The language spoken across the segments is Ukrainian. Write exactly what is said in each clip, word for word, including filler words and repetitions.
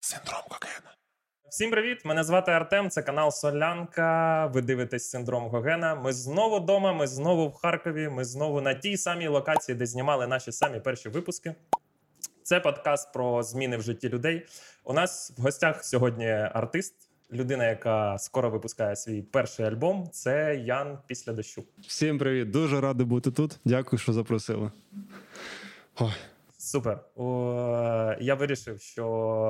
Синдром Гогена. Всім привіт! Мене звати Артем, це канал Солянка. Ви дивитесь Синдром Гогена. Ми знову вдома, ми знову в Харкові, ми знову на тій самій локації, де знімали наші самі перші випуски. Це подкаст про зміни в житті людей. У нас в гостях сьогодні артист, людина, яка скоро випускає свій перший альбом. Це Ян Після дощу. Всім привіт, дуже радий бути тут. Дякую, що запросили. Ой. Супер. О, я вирішив, що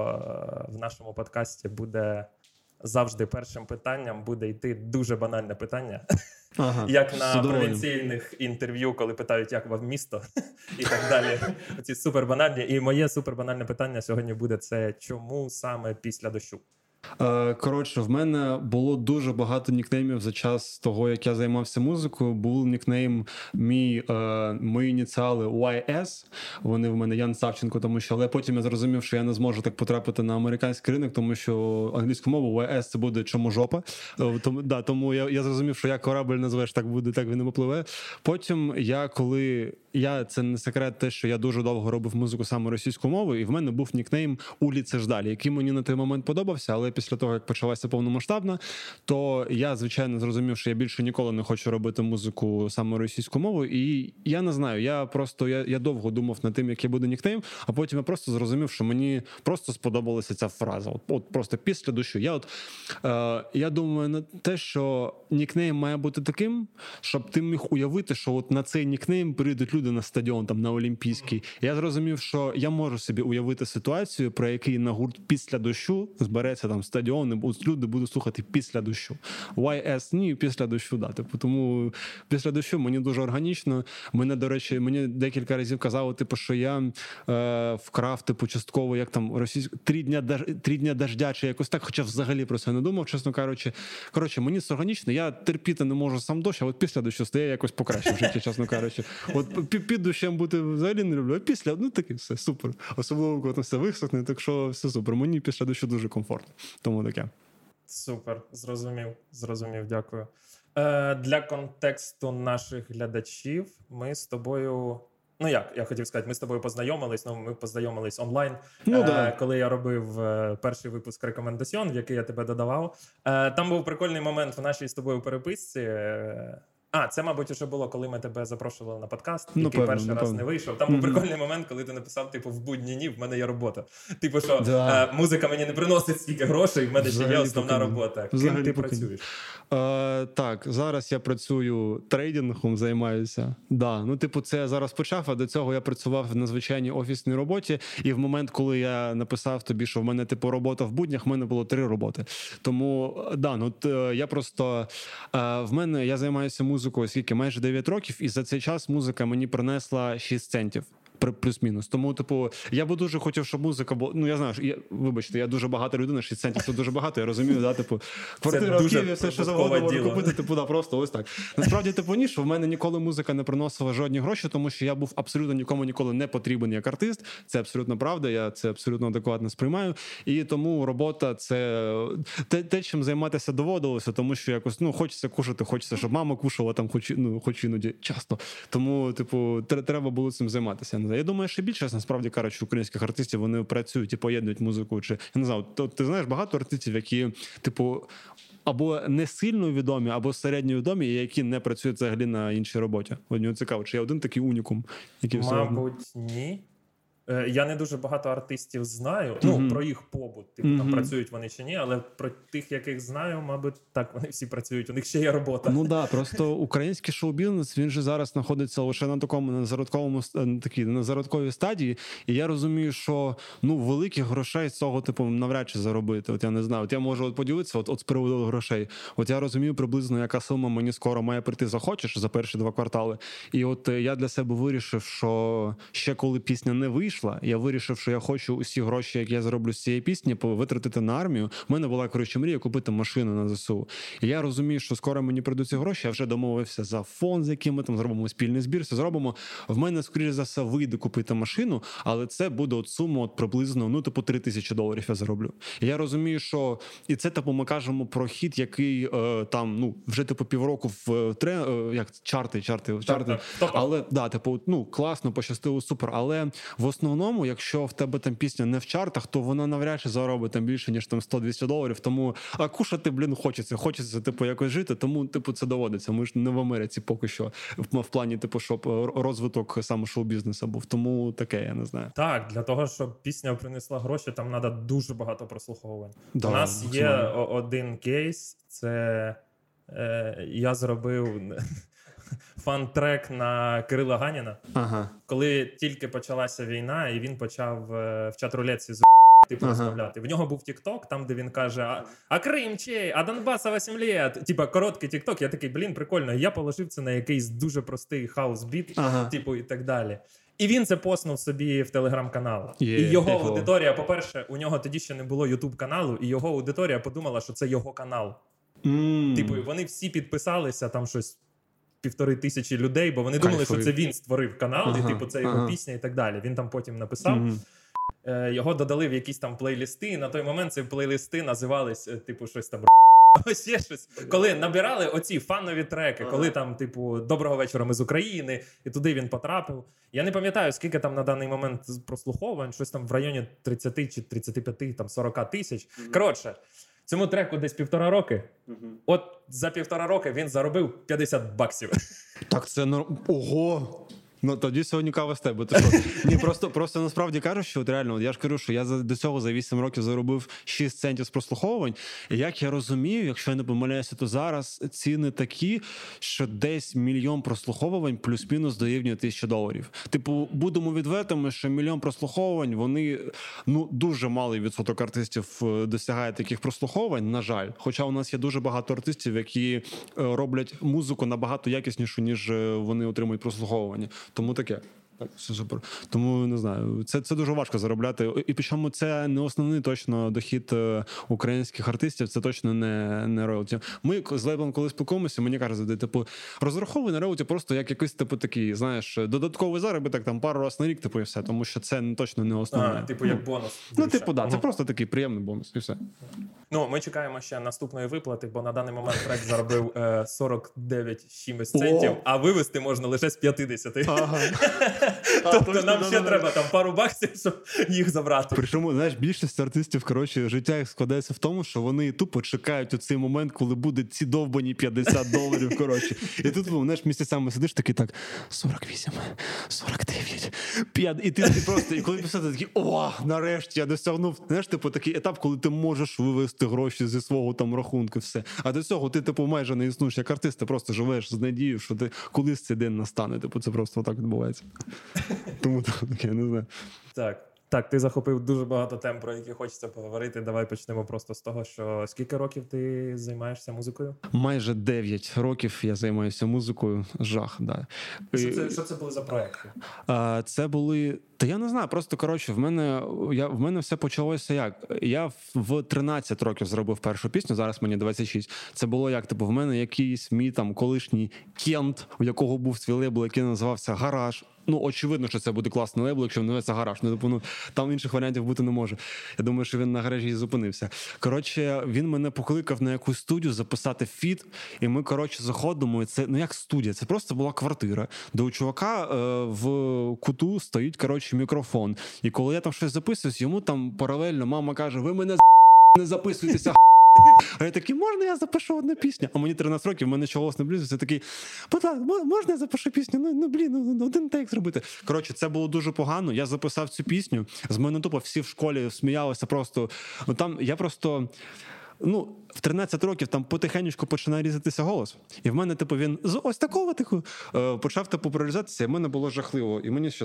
в нашому подкасті буде завжди першим питанням буде йти дуже банальне питання. Ага, як на провінційних інтерв'ю, коли питають, як вам місто і так далі. Оці супербанальні. І моє супербанальне питання сьогодні буде це чому саме після дощу? Коротше, в мене було дуже багато нікнеймів за час того, як я займався музикою. Був нікнейм мій, е, мої ініціали вай ес, вони в мене Ян Савченко, тому що, але потім я зрозумів, що я не зможу так потрапити на американський ринок, тому що англійську мову вай ес це буде чому жопа. Тому, да, тому я, я зрозумів, що як корабль назвеш, так буде, так він і попливе. Потім я, коли, я, це не секрет те, що я дуже довго робив музику саме російською мовою, і в мене був нікнейм Уліце Ждалі, який мені на той момент подобався, але після того, як почалася повномасштабна, то я, звичайно, зрозумів, що я більше ніколи не хочу робити музику саме російською мовою. І я не знаю, я просто, я, я довго думав над тим, який буде нікнейм, а потім я просто зрозумів, що мені просто сподобалася ця фраза. От, от просто після дощу. Я от, е, я думаю на те, що нікнейм має бути таким, щоб ти міг уявити, що от на цей нікнейм прийдуть люди на стадіон, там, на Олімпійський. Я зрозумів, що я можу собі уявити ситуацію, про який на гурт після дощу збереться там стадіон, люди будуть слухати після дощу. вай ес ні, після дощу, да. Типу, тому після дощу мені дуже органічно. Мене, до речі, мені декілька разів казали, типу, що я е, вкрав, типу, частково, як там, російську, три дня, даж, три дня дождя, чи якось так, хоча взагалі про це не думав, чесно кажучи. Коротше, мені це органічно, я терпіти не можу сам дощ, а от після дощу стає якось покраще в житті, чесно кажучи. От під дощем бути взагалі не люблю, а після, ну таке все, супер. Особливо, коли все висохне, так що все супер. Мені після дощу дуже комфортно. Тому таке. Супер, зрозумів, зрозумів, дякую. Е, для контексту наших глядачів ми з тобою, ну як, я хотів сказати, ми з тобою познайомились, ну ми познайомились онлайн, ну, е, да. коли я робив е, перший випуск рекомендаціон, в який я тебе додавав. Е, там був прикольний момент в нашій з тобою переписці. Е, А, це, мабуть, вже було, коли ми тебе запрошували на подкаст, ну, який певно, перший ну, раз певно. не вийшов. Там був mm-hmm. прикольний момент, коли ти написав, типу, в будні ні, в мене є робота. Типу, що да. е, музика мені не приносить стільки грошей, в мене взагалі ще є основна покину. робота. Ким взагалі ти покину. працюєш? Е, так, зараз я працюю трейдингом, займаюся. Да, ну, типу, це я зараз почав, а до цього я працював на звичайній офісній роботі, і в момент, коли я написав тобі, що в мене, типу, робота в буднях, в мене було три роботи. Тому, да, ну, т, я просто, е, в мене, я займаюся музикою, скільки, майже дев'ять років, і за цей час музика мені принесла шість центів. Плюс-мінус. Тому, типу, я би дуже хотів, щоб музика була... Ну, я знаю, що я, вибачте, я дуже багата людина, шість центів це дуже багато, я розумію, да, типу, квартира в Києві, все, що завгодно можу купити, типу, да, просто ось так. Насправді, типу, ні, що в мене ніколи музика не приносила жодні гроші, тому що я був абсолютно нікому ніколи не потрібен як артист, це абсолютно правда, я це абсолютно адекватно сприймаю, і тому робота це те, те чим займатися доводилося, тому що якось, ну, хочеться кушати, хочеться, щоб мама кушала там, хоч, ну, хоч іноді часто. Тому, типу, треба було цим займатися. Я думаю, що більше, насправді, кажучи, українських артистів, вони працюють і поєднують музику. Чи, я не знаю, то, ти знаєш багато артистів, які, типу, або не сильно відомі, або середньо відомі, і які не працюють взагалі на іншій роботі. Мені цікаво, чи є один такий унікум, який все одно? Мабуть, ні. Я не дуже багато артистів знаю, ну, mm-hmm. про їх побут, типу, mm-hmm. там працюють вони чи ні, але про тих, яких знаю, мабуть, так, вони всі працюють, у них ще є робота. Ну, да, просто український шоу-бізнес, він же зараз знаходиться лише на такому, на зародковому, такій, на зародковій стадії, і я розумію, що, ну, великих грошей з цього, типу, навряд чи заробити, от я не знаю, от я можу от поділитися, от, от з приводу грошей, от я розумію приблизно, яка сума мені скоро має прийти захочеш за перші два квартали, і от я для себе вирішив, що ще коли пісня не вийшла, я вирішив, що я хочу усі гроші, які я зароблю з цієї пісні, витратити на армію. У мене була, коротше, мрія купити машину на ЗСУ. І я розумію, що скоро мені прийдуть ці гроші, я вже домовився за фонд, з яким ми там зробимо спільний збір, все зробимо. В мене, скоріше за все, вийде купити машину, але це буде от сума от приблизно, ну, типу, три тисячі доларів я зароблю. І я розумію, що... І це, типу, ми кажемо про хіт, який е, там, ну, вже, типу, півроку в тре... е, як чарти, чарти, чарти. Так, так. Але, да, типу, ну, класно, пощастило, супер. Але в основному основному, якщо в тебе там пісня не в чартах, то вона навряд чи заробить там більше, ніж там сто-двісті доларів. Тому, а кушати, блін, хочеться. Хочеться, типу, якось жити, тому, типу, це доводиться. Ми ж не в Америці поки що, в, в плані, типу, щоб розвиток саме шоу-бізнесу був. Тому таке, я не знаю. Так, для того, щоб пісня принесла гроші, там треба дуже багато прослуховувань. Да, У нас є максимально. один кейс, це е, я зробив фан-трек на Кирила Ганіна, Ага. коли тільки почалася війна, і він почав е, в чат-рулетці з типу Ага. розмовляти. В нього був тікток, там, де він каже: А, а Крим чей? А Донбаса вісім літ? Типа короткий тікток. Я такий, блін, прикольно. І я положив це на якийсь дуже простий хаус-біт, Ага. типу, і так далі. І він це поснув собі в телеграм-канал. Є, і його типу. аудиторія, по-перше, у нього тоді ще не було ютуб-каналу, і його аудиторія подумала, що це його канал. Mm. Типу, вони всі підписалися, там щось півтори тисячі людей, бо вони думали, Кайфові. що це він створив канал, Ага, і типу це його ага. пісня і так далі. Він там потім написав. Мгм. Е, Його додали в якісь там плейлисти, і на той момент ці плейлисти називались, е, типу, щось там ось є щось. Коли набирали оці фанові треки, коли там, типу, «Доброго вечора, ми з України», і туди він потрапив. Я не пам'ятаю, скільки там на даний момент прослуховувань, щось там в районі тридцять чи тридцять п'ять, там сорок тисяч. Коротше, цьому треку десь півтора роки. От за півтора роки він заробив п'ятдесят баксів. Так це норм... Ого! Ну тоді сьогодні кава з тебе. Ти що? Ні, просто, просто насправді кажу, що от реально, от я ж кажу, що я за, до цього за вісім років заробив шість центів з прослуховувань. І як я розумію, якщо я не помиляюся, то зараз ціни такі, що десь мільйон прослуховувань плюс-мінус дорівнює тисячі доларів. Типу, будемо відвертими, що мільйон прослуховувань, вони, ну, дуже малий відсоток артистів е, досягає таких прослуховувань, на жаль. Хоча у нас є дуже багато артистів, які е, роблять музику набагато якіснішу, ніж е, вони отримують прослуховування. Тому таке. Так, все супер. Тому не знаю, це, це дуже важко заробляти. І причому це не основний точно дохід е, українських артистів, це точно не, не роялті. Ми з лейблом, коли спілкуємося, мені кажуть завжди, типу, розраховуй на роялті просто як якийсь типу такий, знаєш, додатковий заробіток там пару разів на рік, типу, і все, тому що це не точно не основне. А, типу, як бонус. Ну, більше. типу, да, це Ага. просто такий приємний бонус, і все. Ну, ми чекаємо ще наступної виплати, бо на даний момент трек заробив е, сорок дев'ять чимось центів, О! а вивести можна лише з п'ятдесят. Ага. Тобто нам ще треба там пару баксів, щоб їх забрати. Причому, знаєш, більшість артистів, коротше, життя їх складається в тому, що вони тупо чекають у цей момент, коли буде ці довбані п'ятдесят доларів, коротше. І тут, знаєш, місяцями сидиш такий так, сорок вісім, сорок дев'ять, п'ять, і ти, ти просто, і коли писати, такий, о, нарешті я досягнув, знаєш, типу, такий етап, коли ти можеш вивести гроші зі свого там рахунку, все. А до цього ти, типу, майже не існуєш як артист, ти просто живеш з надією, що ти колись цей день настане, типу, це просто отак відбувається. Тому так, я не знаю. Так. Так, ти захопив дуже багато тем, про які хочеться поговорити. Давай почнемо просто з того, що скільки років ти займаєшся музикою? Майже дев'ять років я займаюся музикою. Жах, да. Що це, що це були за проекти? А, це були. Та я не знаю, просто коротше, в мене я в мене все почалося як. Я в тринадцять років зробив першу пісню, зараз мені двадцять шість. Це було як, типу, в мене якийсь мій там колишній кент, у якого був свій лейбл, який називався Гараж. Ну, очевидно, що це буде класний лейбл, якщо він називається Гараж. Ну, типу, ну, там інших варіантів бути не може. Я думаю, що він на гаражі і зупинився. Коротше, він мене покликав на якусь студію записати фіт, і ми, коротше, заходимо, і це, ну, як студія, це просто була квартира, де у чувака е, в куту стоїть, коротше, мікрофон. І коли я там щось записуюсь, йому там паралельно мама каже, ви мене не записуйтеся, а я такий, можна я запишу одну пісню? А мені тринадцять років, в мене ще голос не близиться. Я такий, будь ласка, можна я запишу пісню? Ну, ну блін, ну, один тейк зробити. Коротше, це було дуже погано. Я записав цю пісню. З мене тупо всі в школі сміялися просто. Ну, там я просто... Ну, в тринадцять років там потихеньку починає різатися голос. І в мене, типу, він з ось такого тихо е, почав, типу, прорізатися, і в мене було жахливо. І мені ще...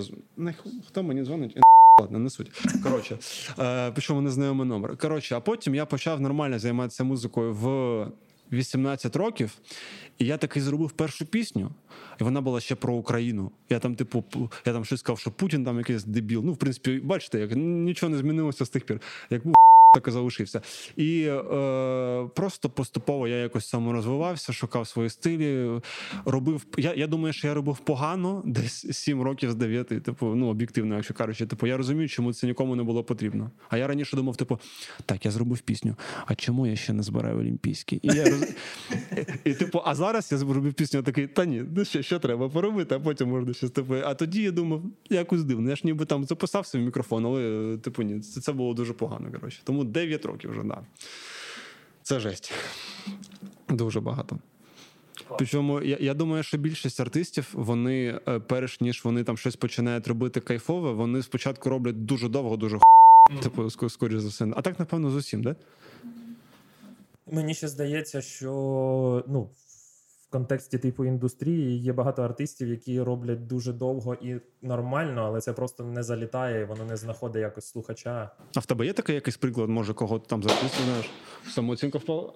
Хто мені дзвонить? Ладно, не суть. Коротше, е, причому незнайомий номер. Коротше, а потім я почав нормально займатися музикою в вісімнадцять років, і я таки зробив першу пісню, і вона була ще про Україну. Я там, типу, я там щось сказав, що Путін там якийсь дебіл. Ну, в принципі, бачите, як нічого не змінилося з тих пір. Як був так і залишився. І е, просто поступово я якось саморозвивався, шукав свої стилі, робив, я, я думаю, що я робив погано, десь сім років з дев'яти, типу, ну, об'єктивно, якщо кажучи, типу, я розумію, чому це нікому не було потрібно. А я раніше думав, типу, так, я зробив пісню, а чому я ще не збираю олімпійські? І, я роз... і, і, типу, а зараз я зробив пісню, такий, та ні, ну що, що треба поробити, а потім можна щось, типу, а тоді я думав, якось дивно, я ж ніби там записався в мікрофон, але, типу, ні, це, це було дуже погано, коротше. Тому дев'ять років вже, да. Це жесть. Дуже багато. Причому, я, я думаю, що більшість артистів, вони, перш ніж вони там щось починають робити кайфове, вони спочатку роблять дуже довго, дуже х**, mm. типу, скоріш за все. А так, напевно, з усім, да? Мені ще здається, що, ну, в контексті типу індустрії є багато артистів, які роблять дуже довго і нормально, але це просто не залітає, і воно не знаходить якось слухача. А в тебе є такий якийсь приклад, може, кого ти там записуєш? Самооцінка впала?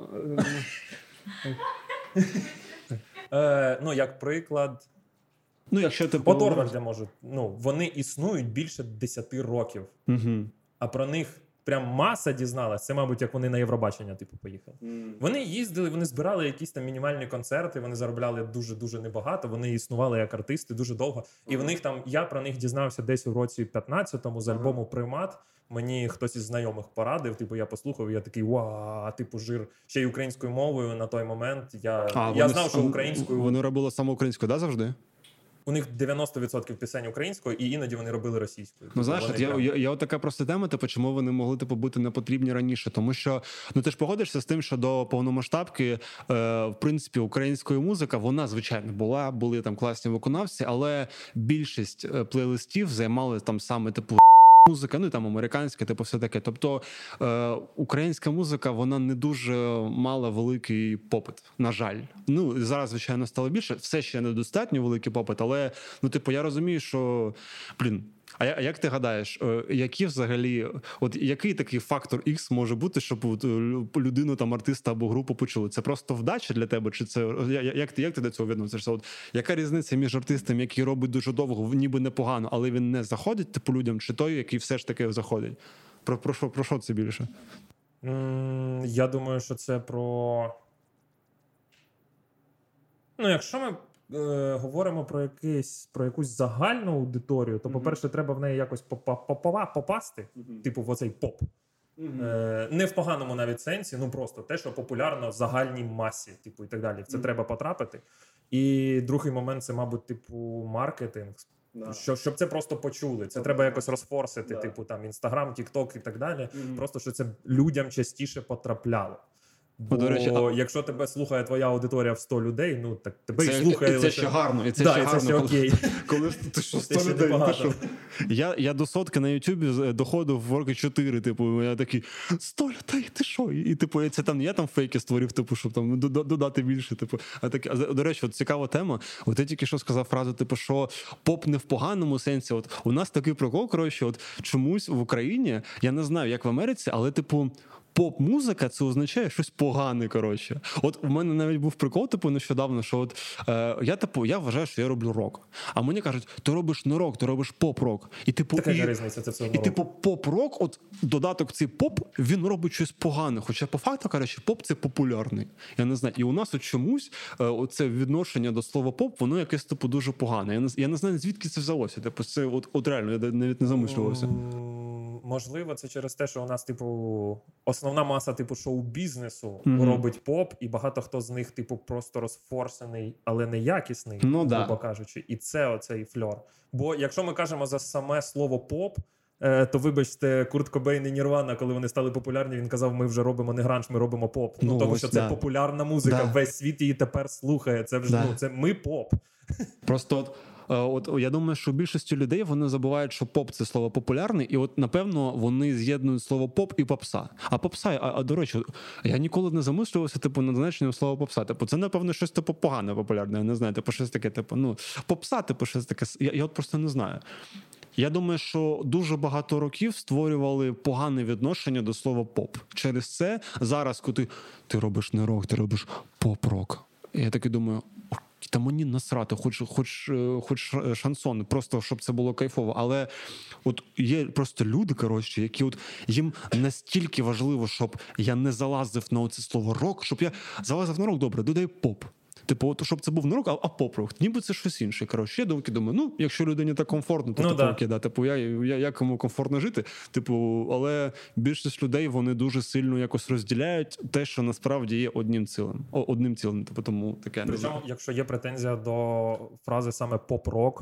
Е, ну, як приклад... Ну, якщо ти... От Орвальда можуть. Ну, вони існують більше десяти років. Угу. А про них прям маса дізналась. Це, мабуть, як вони на Євробачення, типу, поїхали. Mm. Вони їздили, вони збирали якісь там мінімальні концерти, вони заробляли дуже-дуже небагато, вони існували як артисти дуже довго. Mm. І в них там, я про них дізнався десь у році п'ятнадцятому з альбому «Примат». Мені хтось із знайомих порадив, типу, я послухав, і я такий, вау, типу, жир. Ще й українською мовою на той момент. Я, а, я знав, що українською... Вони робили саме українською, да, завжди? У них дев'яносто відсотків пісень українською, і іноді вони робили російською. Ну, знаєш, от я, прям... я, я от така просто тема, типу, чому вони могли типу, бути непотрібні раніше. Тому що, ну ти ж погодишся з тим, що до повномасштабки, е, в принципі, української музика, вона, звичайно, була, були там класні виконавці, але більшість плейлистів займали там саме, типу, музика, ну і там американська, типу, все таке. Тобто е, українська музика, вона не дуже мала великий попит, на жаль. Ну, зараз, звичайно, стало більше. Все ще недостатньо великий попит, але, ну, типу, я розумію, що, блін, а, а як ти гадаєш, е, які взагалі, от який такий фактор X може бути, щоб от, людину, там, артиста або групу почули? Це просто вдача для тебе? Чи це, як ти, як ти до цього відносишся? От, яка різниця між артистом, який робить дуже довго, ніби непогано, але він не заходить, типу, людям, чи той, який все ж таки заходить? Про, про, що, про що це більше? Mm, я думаю, що це про... Ну, якщо ми е, говоримо про, якийсь, про якусь загальну аудиторію, то, mm-hmm. по-перше, треба в неї якось попасти, mm-hmm. типу в оцей поп. Mm-hmm. Е, не в поганому навіть сенсі, ну просто те, що популярно загальній масі, типу, і так далі. В це mm-hmm. треба потрапити. І другий момент – це, мабуть, типу, маркетинг. Да. Щоб, щоб це просто почули. Це да. треба якось розфорсити, да. типу, там, Інстаграм, Тік-Ток і так далі. Mm-hmm. Просто, що це людям частіше потрапляло. Бо, до речі, а... якщо тебе слухає твоя аудиторія в сто людей, ну, так тебе це, і слухає і це лише... ще гарно, і це да, ще і гарно. Це ще окей. Коли ти що, сто людей, ти що? Я, я до сотки на Ютубі доходив в роки чотири, типу, я такий, сто людей, ти що? І, типу, це там, я там фейки створив, типу, щоб там додати більше, типу. А так, до речі, от цікава тема. От я тільки що сказав фразу, типу, що поп не в поганому сенсі. От у нас такий прикол, коротше, от чомусь в Україні, я не знаю, як в Америці, але, типу, поп-музика – це означає щось погане, коротше. От у мене навіть був прикол, типу, нещодавно, що от е, я, типу, я вважаю, що я роблю рок. А мені кажуть, ти робиш не рок, ти робиш поп-рок. І, типу, така і, різниця, це все одно і, типу, поп-рок, от додаток цей поп, він робить щось погане. Хоча, по факту, кажучи, поп – це популярний. Я не знаю. І у нас от чомусь е, оце відношення до слова поп, воно якесь, типу, дуже погане. Я не, я не знаю, звідки це взялося. Типу, це от, от реально, я навіть не замислювався. Можливо, це через те, що у нас, типу, основна маса, типу, шоу-бізнесу mm-hmm. робить поп, і багато хто з них, типу, просто розфорсений, але не якісний, ну, грубо да. кажучи. І це оцей фльор. Бо якщо ми кажемо за саме слово поп, е, то, вибачте, Курт Кобейн і Нірвана, коли вони стали популярні, він казав, ми вже робимо не гранж, ми робимо поп. Ну, ну тому ось, що це да. популярна музика, да. весь світ її тепер слухає. Це вже, да. ну, це ми поп. Просто от От я думаю, що більшості людей вони забувають, що поп – це слово популярний, і от, напевно, вони з'єднують слово поп і попса. А попса, а, а до речі, я ніколи не замислювався, типу, над значенням слова попса. Типу, це, напевно, щось, типу, погане популярне, я не знаю, типу, щось таке, типу, ну, попса, типу, щось таке, я, я от просто не знаю. Я думаю, що дуже багато років створювали погане відношення до слова поп. Через це зараз, коли ти, ти робиш не рок, ти робиш поп-рок. І я таки думаю, та мені насрати, хоч, хоч, хоч шансон, просто щоб це було кайфово. Але от є просто люди, коротше, які от їм настільки важливо, щоб я не залазив на оце слово рок, щоб я залазив на рок, добре, додай поп. Типу, от, щоб це був не рок, а, а поп-рок. Ніби це щось інше. Коротше, я думки думаю, ну, якщо людині так комфортно, то ну, таке да. окей, да. Типу, я, я, я кому комфортно жити. Типу, але більшість людей, вони дуже сильно якось розділяють те, що насправді є одним цілим. О, одним цілим, типу, тому таке. Причому, якщо є претензія до фрази саме поп-рок,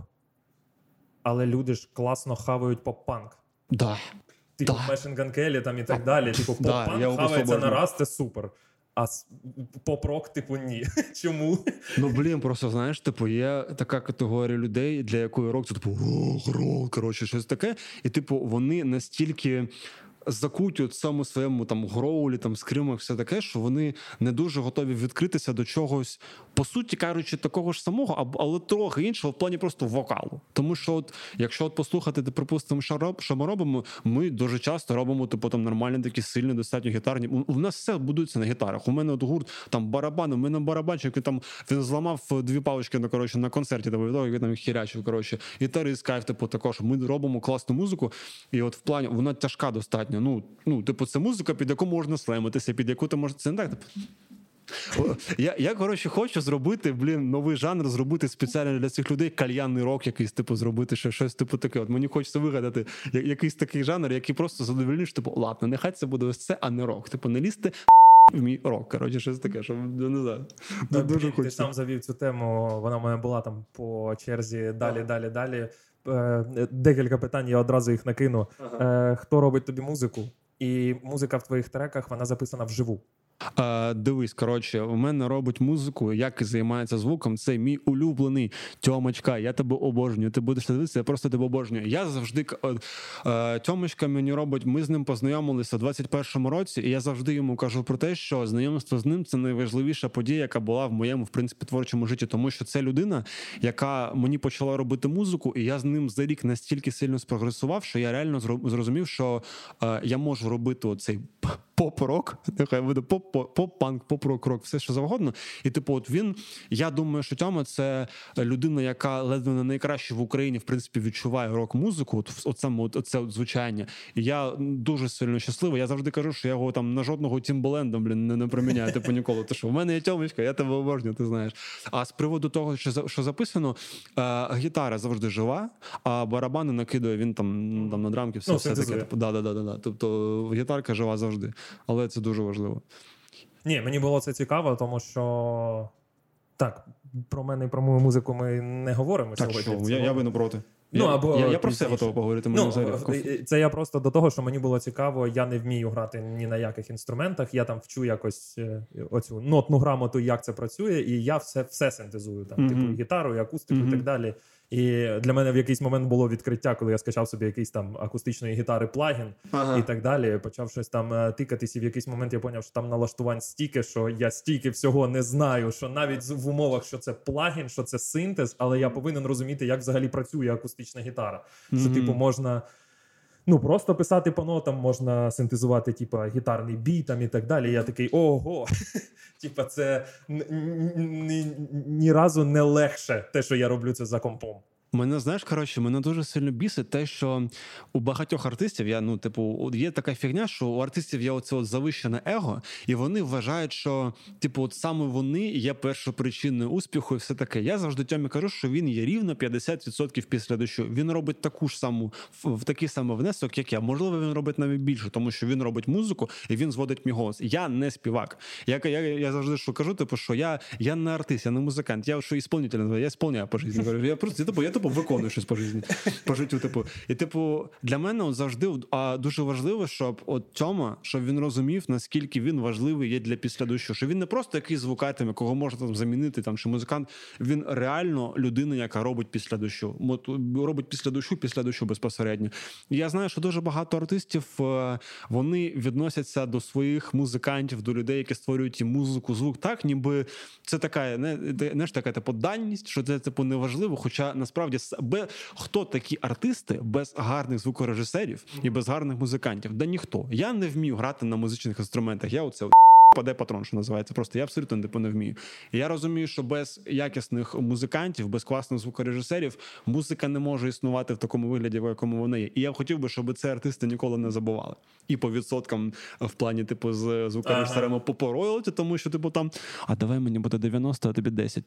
але люди ж класно хавають поп-панк. Да. Типу, Да. Machine Gun Kelly там і так далі. Типу, Да, поп-панк я хавається обожнюю. на раз, це супер. А с- поп-рок, типу, ні. Чому? Ну, блін, просто, знаєш, типу, є така категорія людей, для якої рок, це, типу, рок, рок, коротше, щось таке. І, типу, вони настільки закутюють в самому своєму там гроулі, там, скримах, все таке, що вони не дуже готові відкритися до чогось, по суті кажучи, такого ж самого, аб- але трохи іншого в плані просто вокалу. Тому що, от, якщо от послухати, ти, припустимо, що, роб, що ми робимо, ми дуже часто робимо, типу, там, нормальні такі сильні, достатньо гітарні. У, у нас все будується на гітарах. У мене от гурт, там, барабан, у мене барабанчик, і там, він зламав дві палички, ну, коротше, на концерті, того, того, як він там їх хірячив, коротше. Гітарист кайф, типу, також. Ми робимо класну музику, і от в плані, вона тяжка достатньо. Ну, ну, типу, це музика, під яку можна слемитися, під яку ти можеш... Це не так, типу. О, Я, я, коротше, хочу зробити, блін, новий жанр, зробити спеціально для цих людей кальянний рок якийсь, типу, зробити ще щось, типу, таке. От мені хочеться вигадати я- якийсь такий жанр, який просто задовольниш, типу, ладно, нехай це буде ось це, а не рок. Типу, не лізьте в мій рок, коротше, щось таке, що, я не знаю. Та, Дуже блін, ти хочеться. сам завів цю тему, вона в мене була там по черзі далі, далі, далі. Е, Декілька питань, я одразу їх накину. Е, Хто робить тобі музику? І музика в твоїх треках, вона записана вживу. А, дивись, коротше, у мене робить музику, як і займається звуком. Це мій улюблений Тьомочка. Я тебе обожнюю. Ти будеш дивитися, я просто тебе обожнюю. Я завжди к- от, е, Тьомочка мені робить. Ми з ним познайомилися у двадцять першому році, і я завжди йому кажу про те, що знайомство з ним це найважливіша подія, яка була в моєму, в принципі, творчому житті, тому що це людина, яка мені почала робити музику, і я з ним за рік настільки сильно спрогресував, що я реально зро- зрозумів, що е, я можу робити оцей поп-рок, нехай буде поп поп-панк, поп-рок-рок, все що завгодно. І типу, от він, я думаю, що Тьома – це людина, яка ледве не найкраще в Україні, в принципі, відчуває рок-музику, от, от саме от, от це от звучання. І я дуже сильно щасливий. Я завжди кажу, що я його там на жодного Тімбаленда, блін, не, не проміняю, типу, ніколи. Тому що в мене є Тьомочка, я тебе обожнюю, ти знаєш. А з приводу того, що, за- що записано, е, гітара завжди жива, а барабани накидує він там, там на драмки, все, Ну, все таке. синтезує. Типу, да, да, да, да, да. Тобто гітарка жива завжди. Але це дуже важливо. Ні, мені було це цікаво, тому що так, про мене і про мою музику ми не говоримо Так, сьогодні. що, в я, я цілому. би не проти. Ну, я, або я, я про все пізніше. готовий поговорити. Мені Ну, взагалі е, комфортно. е, це я просто до того, що мені було цікаво, я не вмію грати ні на яких інструментах, я там вчу якось е, оцю нотну грамоту, як це працює, і я все, все синтезую, там, Мгм. типу, і гітару, і акустику, Мгм. і так далі. І для мене в якийсь момент було відкриття, коли я скачав собі якийсь там акустичної гітари плагін, Ага. і так далі. Почав щось там е, тикатись, і в якийсь момент я зрозумів, що там налаштувань стільки, що я стільки всього не знаю, що навіть з- в умовах, що це плагін, що це синтез, але я повинен розуміти, як взагалі працює акустична гітара. Що, Мгм. типу, можна ну, просто писати по нотам, можна синтезувати, типу, гітарний бій там і так далі. І я такий, ого, типа, це н- н- ні, ні разу не легше те, що я роблю це за компом. Мене, знаєш, коротше, мене дуже сильно бісить те, що у багатьох артистів, я, ну, типу, от є така фігня, що у артистів є оце от завищене его, і вони вважають, що, типу, от саме вони є першопричиною успіху і все таке. Я завжди Тьомі кажу, що він є рівно п'ятдесят відсотків після дощу. Він робить таку ж саму, в в такий самий внесок, як я. Можливо, він робить навіть більше, тому що він робить музику і він зводить мій голос. Я не співак. Я, я, я завжди що кажу, типу, що я, я не артист, я не музикант, я що ісполнитель називаю, я ісполняю по житті. Я просто, я, типу, я, типу, виконую щось по житті, по життю, типу. І, типу, для мене от завжди а, дуже важливо, щоб от Тьома, щоб він розумів, наскільки він важливий є для після дощу. Що він не просто якийсь звукар, там, якого можна там замінити, там, чи музикант. Він реально людина, яка робить після дощу. От, робить після дощу, після дощу безпосередньо. І я знаю, що дуже багато артистів, е, вони відносяться до своїх музикантів, до людей, які створюють і музику, звук, так, ніби це така, не, не ж така, типу, даність, що це, типу, неважливо, хоча, насправді, бе, хто такі артисти без гарних звукорежисерів і без гарних музикантів? Да ніхто. Я не вмію грати на музичних інструментах. Я оце паде патрон, що називається. Просто я абсолютно типу, не вмію. І я розумію, що без якісних музикантів, без класних звукорежисерів музика не може існувати в такому вигляді, в якому вона є. І я хотів би, щоб це артисти ніколи не забували. І по відсоткам в плані типу з звукорежисерами ага. по роялті, тому що типу там, а давай мені буде дев'яносто, а тобі десять.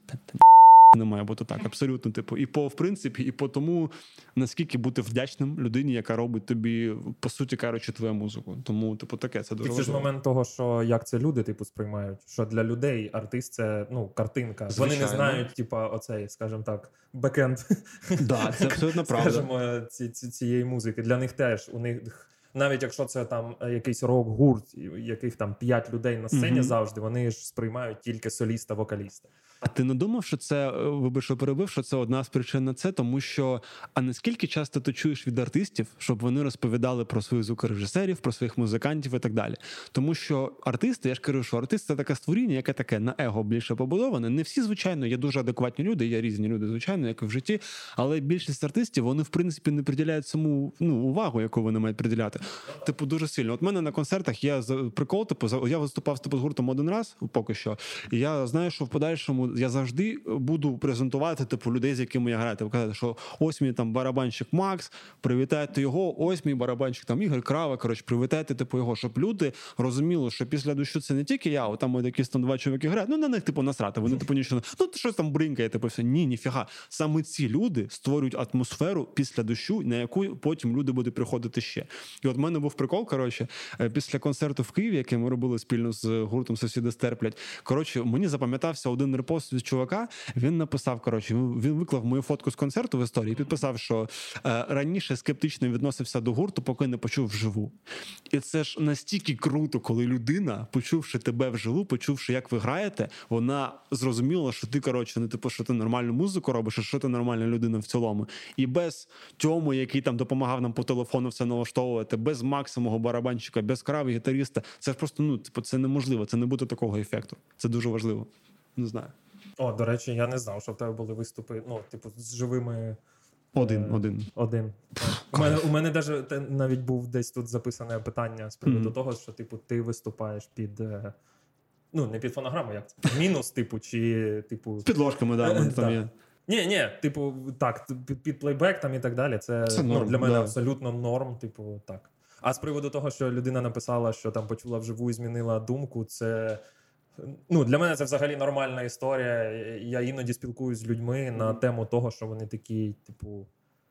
Не має бути так, абсолютно. Типу, і по в принципі, і по тому, наскільки бути вдячним людині, яка робить тобі, по суті кажучи, твою музику. Тому, типу, таке це дуже важливо. Це ж момент того, що як це люди, типу, сприймають. Що для людей артист це, ну, картинка. Звичайно. Вони не знають, типу, оцей, скажімо так, бекенд. Да, це абсолютно правда. Скажімо, ці, ці, цієї музики. Для них теж, у них, навіть якщо це там якийсь рок-гурт, яких там п'ять людей на сцені mm-hmm. завжди, вони ж сприймають тільки соліста-вокаліста. А ти не думав, що це, вибач, що перебив, що це одна з причин на це? Тому що, а наскільки часто ти чуєш від артистів, щоб вони розповідали про своїх звукорежисерів, про своїх музикантів і так далі? Тому що артисти, я ж кажу, що артист – це таке створіння, яке таке на его більше побудоване. Не всі, звичайно, є дуже адекватні люди, є різні люди, звичайно, як і в житті, але більшість артистів, вони, в принципі, не приділяють саму ну, увагу, яку вони мають приділяти. Типу, дуже сильно. От в мене на концертах є прикол, типу, я виступав типу, з гуртом один раз, поки що, і я знаю, що в подальшому я завжди буду презентувати типу людей, з якими я граю. Типу, казати, що ось мій там барабанщик Макс, привітайте його, ось мій барабанщик там Ігор Крава, коротше, привітайте типу його, щоб люди розуміли, що після дощу це не тільки я, от там якісь там два чоловіки грають, ну на них типу насрати, вони типу нічого, ну щось там бринкає, типу все. Ні, ніфіга. Саме ці люди створюють атмосферу після дощу, на яку потім люди будуть приходити ще. І от в мене був прикол, коротше, після концерту в Києві, який ми робили спільно з гуртом «Сусіди стерплять», коротше, мені запам'ятався один репост від чувака, він написав, коротше, він виклав мою фотку з концерту в історії і підписав, що е, раніше скептично відносився до гурту, поки не почув вживу. І це ж настільки круто, коли людина, почувши тебе вживу, почувши, як ви граєте, вона зрозуміла, що ти, коротше, не типу, що ти нормальну музику робиш, а що ти нормальна людина в цілому. І без Тьому, який там допомагав нам по телефону все налаштовувати, без Максимого барабанщика, без Крави гітаріста, це ж просто, ну, типу, це неможливо, це не буде такого ефекту. Це дуже важливо. Не знаю. О, до речі, я не знав, що в тебе були виступи, ну, типу, з живими... Один, е... один. Один. У мене, у мене даже, навіть був десь тут записане питання з приводу mm-hmm. того, що, типу, ти виступаєш під... Ну, не під фонограму, як це? Під мінус, типу, чи, типу... З підложками, да, е, там є. Ні, ні, типу, так, під, під плейбек там і так далі, це, це норм, ну, для мене да. абсолютно норм, типу, так. А з приводу того, що людина написала, що там почула вживу і змінила думку, це... Ну, для мене це взагалі нормальна історія. Я іноді спілкуюсь з людьми mm-hmm. на тему того, що вони такі, типу,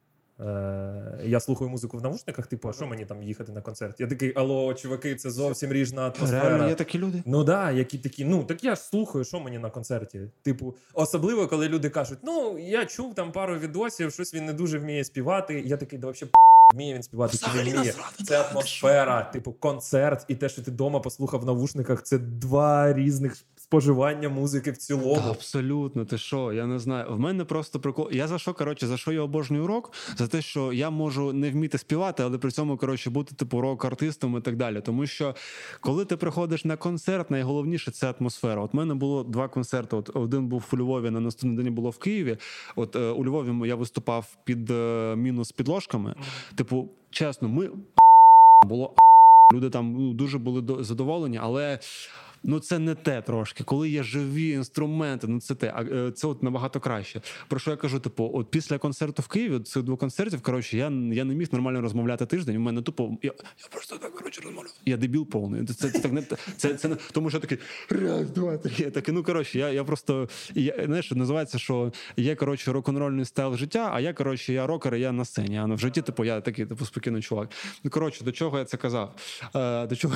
е- я слухаю музику в навушниках, типу, а що мені там їхати на концерт? Я такий, алло, чуваки, це зовсім різна атмосфера. Реально є такі люди? Ну, да, які такі, ну, так я ж слухаю, що мені на концерті? Типу, особливо, коли люди кажуть, ну, я чув там пару відосів, щось він не дуже вміє співати. Я такий, да взагалі, вміє він співати, чи не вміє. Це атмосфера, типу, концерт і те, що ти вдома послухав в навушниках, це два різних споживання музики в цілому. Та, абсолютно, ти що, я не знаю. В мене просто прикол. Я за що, коротше, за що я обожнюю рок? За те, що я можу не вміти співати, але при цьому, коротше, бути, типу, рок-артистом і так далі. Тому що, коли ти приходиш на концерт, найголовніше – це атмосфера. От в мене було два концерти. От один був у Львові, на наступний день було в Києві. От е, у Львові я виступав під е, мінус підложками. Mm. Типу, чесно, ми було люди там ну, дуже були задоволені, але ну це не те трошки. Коли є живі інструменти, ну це те, а це от набагато краще. Про що я кажу, типу, от після концерту в Києві, цих двох концертів, коротше, я, я не міг нормально розмовляти тиждень. У мене тупо я, я просто так, коротше, розмовляю. Я дебіл повний. Це, це, це, це, це, це не тому, що я такий раз, два, три. Я такий, ну коротше, я, я просто я, знаєш, називається, що є, коротше, рок-н-рольний стайл життя, а я, коротше, я рокер, і я на сцені. А в житті, типу, я такий, типу, спокійний чувак. Ну, коротше, до чого я це казав? А, до чого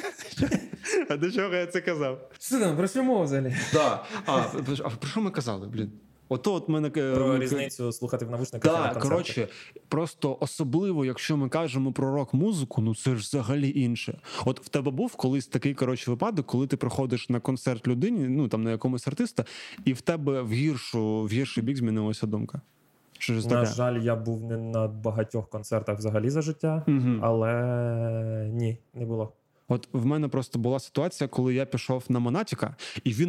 А до чого я це казав? Що там, про що мова взагалі? Да. А, а про що ми казали, блін? Ото от мене... Про різницю слухати в навушниках і на концертах. Так, коротше, просто особливо, якщо ми кажемо про рок-музику, ну це ж взагалі інше. От в тебе був колись такий, коротше, випадок, коли ти приходиш на концерт людині, ну там на якомусь артиста, і в тебе в гіршу, в гірший бік змінилася думка? Щось на таке? жаль, я був не на багатьох концертах взагалі за життя, угу. але ні, не було. От в мене просто була ситуація, коли я пішов на Монатіка, і він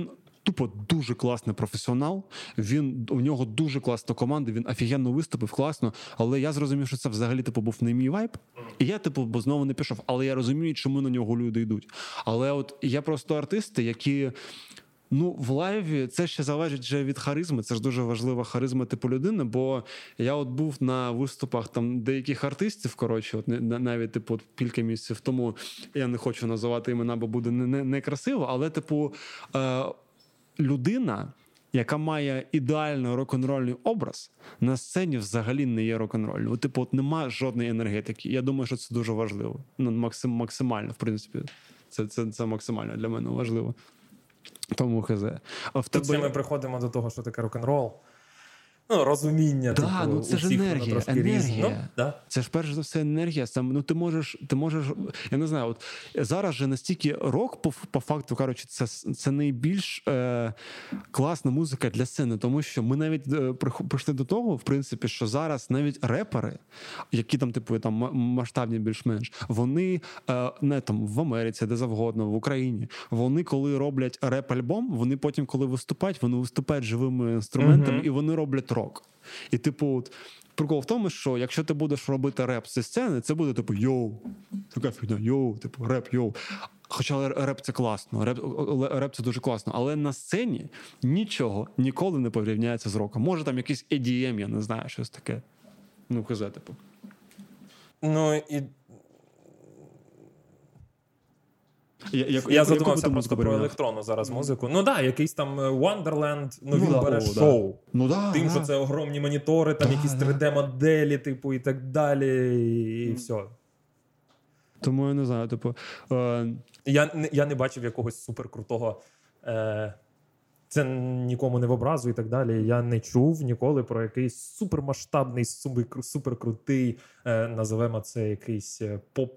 тупо дуже класний професіонал, він, у нього дуже класна команда, він офігенно виступив, класно, але я зрозумів, що це взагалі типу, був не мій вайб, і я типу, бо знову не пішов, але я розумію, чому на нього люди йдуть. Але от є просто артисти, які ну, в лайві це ще залежить вже від харизми, це ж дуже важлива харизма типу людини, бо я от був на виступах там деяких артистів, коротше, от навіть типу от кілька місяців тому, я не хочу називати імена, бо буде некрасиво, не, не але типу е, людина, яка має ідеально рок-н-рольний образ, на сцені взагалі не є рок-н-рольною. Типу, от нема жодної енергетики. Я думаю, що це дуже важливо. Ну, максим, максимально, в принципі. Це, це, це максимально для мене важливо. Тому хз. А в Тут тебе... ми приходимо до того, що таке рок-н-рол. Ну, розуміння. Да, типу, ну це у ж всіх енергія, трошки енергія. різні. Ну, да. Це ж перш за все енергія. Сам, ну ти можеш, ти можеш, я не знаю, от зараз же настільки рок, по, по факту, коротше, це, це найбільш е, класна музика для сцени, тому що ми навіть е, прийшли до того, в принципі, що зараз навіть репери, які там, типу, там масштабні більш-менш, вони е, не там в Америці, де завгодно, в Україні, вони коли роблять реп-альбом, вони потім, коли виступають, вони виступають живими інструментами, Угу. і вони роблять рок. І, типу, от, прикол в тому, що якщо ти будеш робити реп зі сцени, це буде, типу, йоу, така фігня, йоу, типу, реп, йоу. Хоча реп це класно, реп, реп це дуже класно, але на сцені нічого ніколи не порівняється з роком. Може там якийсь і ді ем, я не знаю, щось таке. Ну, хз, типу. Ну, і... Я, я, я задумався просто про електронну зараз музику. Ну так, да, якийсь там Wonderland, ну, ну він да, бере о, шоу. Да. Ну, да, Тим, да. що це огромні монітори, там да, якісь три де-моделі, типу, і так далі, і mm. все. Тому я не знаю, типу... Е... Я, я не бачив якогось суперкрутого... Е... Це нікому не в образу і так далі. Я не чув ніколи про якийсь супермасштабний, суперкрутий, е, називаємо це якийсь поп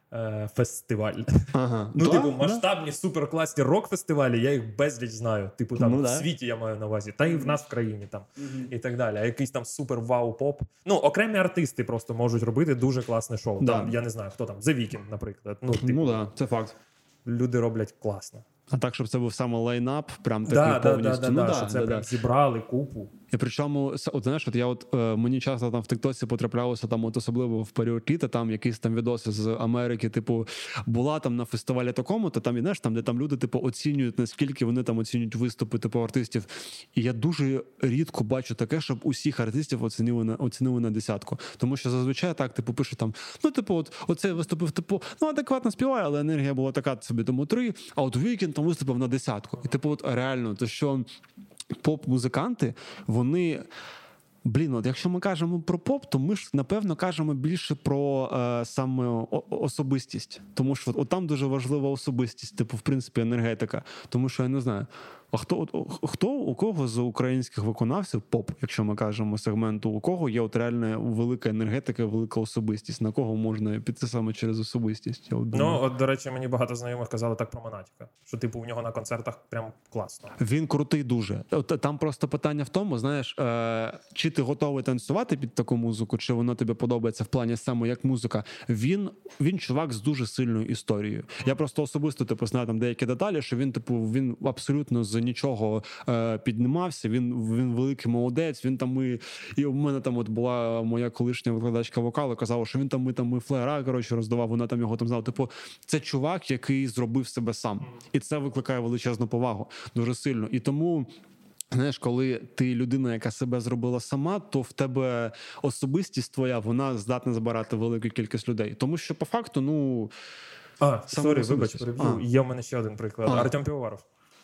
фестиваль. Ага. Ну, да, типу, масштабні, да. суперкласні рок-фестивалі, я їх безліч знаю. Типу, там, ну, в да. світі я маю на увазі, та і в нас в країні, там, mm-hmm. і так далі. А якийсь там супер-вау-поп. Ну, окремі артисти просто можуть робити дуже класне шоу. Да. Там, я не знаю, хто там, The Weeknd, наприклад. Ну, типу, ну да, це факт. Люди роблять класно. А так, щоб це був саме лайнап, прям такий да, повністю. Да, да, ну, да, да, що це да, прям да. зібрали купу. І причому, от знаєш, от я от е, мені часто там в тіктоці потраплялося там, от особливо в період літа, там якісь там відоси з Америки, типу, була там на фестивалі такому, то там, і знаєш, там, де там люди, типу, оцінюють, наскільки вони там оцінюють виступи, типу, артистів. І я дуже рідко бачу таке, щоб усіх артистів оцінили на, оцінили на десятку. Тому що зазвичай так, типу, пишуть там, ну, типу, от, оцей виступив, типу, ну, адекватно співає, але енергія була така собі, тому три, а от Weeknd там виступив на десятку. І, типу, от реально, то що поп-музиканти, вони... Блін, от якщо ми кажемо про поп, то ми ж, напевно, кажемо більше про е, саме особистість. Тому що от там дуже важлива особистість, типу, в принципі, енергетика. Тому що, я не знаю, а хто, от, хто у кого з українських виконавців поп, якщо ми кажемо сегменту, у кого є от реально велика енергетика, велика особистість? На кого можна піти саме через особистість? Я от ну, от, до речі, мені багато знайомих казали так про Монатіка, що, типу, у нього на концертах прям класно. Він крутий дуже. От, там просто питання в тому, знаєш, е, чи ти готовий танцювати під таку музику, чи воно тобі подобається в плані саме як музика. Він, він чувак з дуже сильною історією. Я просто особисто, типу, знаю там деякі деталі, що він, типу, він абсолютно з нічого е, піднімався, він, він великий молодець, він там і, і у мене там от була моя колишня викладачка вокалу, казала, що він там ми там і флеєра, коротше, роздавав, вона там його там знала. Типу, це чувак, який зробив себе сам. І це викликає величезну повагу, дуже сильно. І тому, знаєш, коли ти людина, яка себе зробила сама, то в тебе особистість твоя, вона здатна збирати велику кількість людей. Тому що по факту, ну... А, сорі, вибач, переб'ю. Є в мене ще один приклад. А. Артем Півоваров.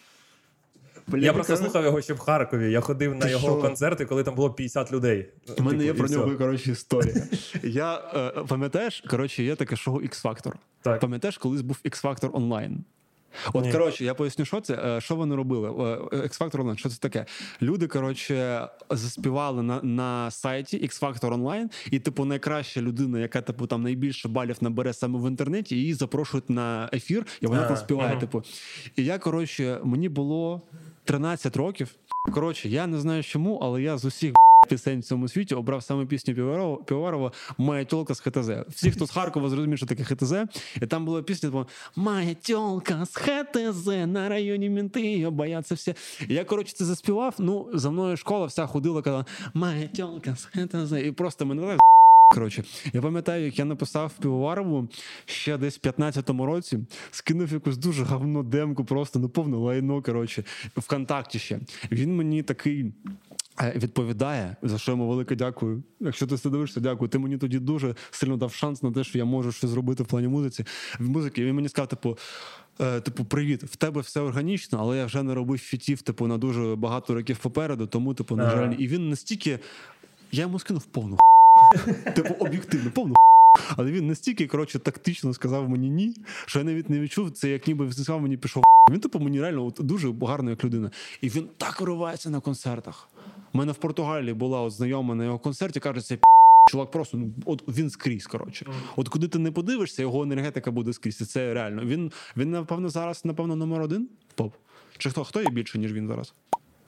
Бля, я просто слухав його ще в Харкові. Я ходив на Ти його що? концерти, коли там було п'ятдесят людей. У мене типу, є про нього, все. коротше, історія. Я, е, пам'ятаєш, коротше, є таке шоу X-Factor. Так. Пам'ятаєш, колись був X-Factor онлайн? От, Ні. коротше, я поясню, що це. Що вони робили? X-Factor онлайн, що це таке? Люди, коротше, заспівали на, на сайті X-Factor онлайн, і, типу, найкраща людина, яка, типу, там найбільше балів набере саме в інтернеті, її запрошують на ефір, і вона а, там співає, ага. типу. І я, коротше, мені було тринадцять років. Коротше, я не знаю чому, але я з усіх пісень в цьому світі, обрав саме пісню Півоварова, Півоварова «Моя тёлка з ХТЗ». Всі, хто з Харкова, зрозуміють, що таке ХТЗ. І там була пісня, типу «Моя тёлка з ХТЗ, на районі менти її бояться всі». І я, коротше, це заспівав, ну, за мною школа вся ходила, казала «Моя тёлка з ХТЗ». І просто мене так коротше. Я пам'ятаю, як я написав Півоварову ще десь в п'ятнадцятому році, скинув якусь дуже говно демку, просто ну повне лайно, коротше, ВКонтакті ще. Він мені такий відповідає, за що йому велике дякую. Якщо ти це дивишся, дякую. Ти мені тоді дуже сильно дав шанс на те, що я можу щось зробити в плані музиці. В музики. Він мені сказав, типу, е, типу, привіт, в тебе все органічно, але я вже не робив фітів, типу, на дуже багато років попереду, тому, типу, на жаль. І він настільки... Я йому скинув повну типу, об'єктивно, повну але він настільки, коротше, тактично сказав мені ні, що я навіть не відчув це, як ніби він сказав мені пішов. Він, типу, мені реально от, дуже гарно як людина. І він так виривається на концертах. У мене в Португалії була от знайома на його концерті, каже, це чувак просто, ну, от він скрізь, коротше. От куди ти не подивишся, його енергетика буде скрізь. І це реально. Він, він, напевно, зараз, напевно, номер один поп. Чи хто, хто є більше, ніж він зараз?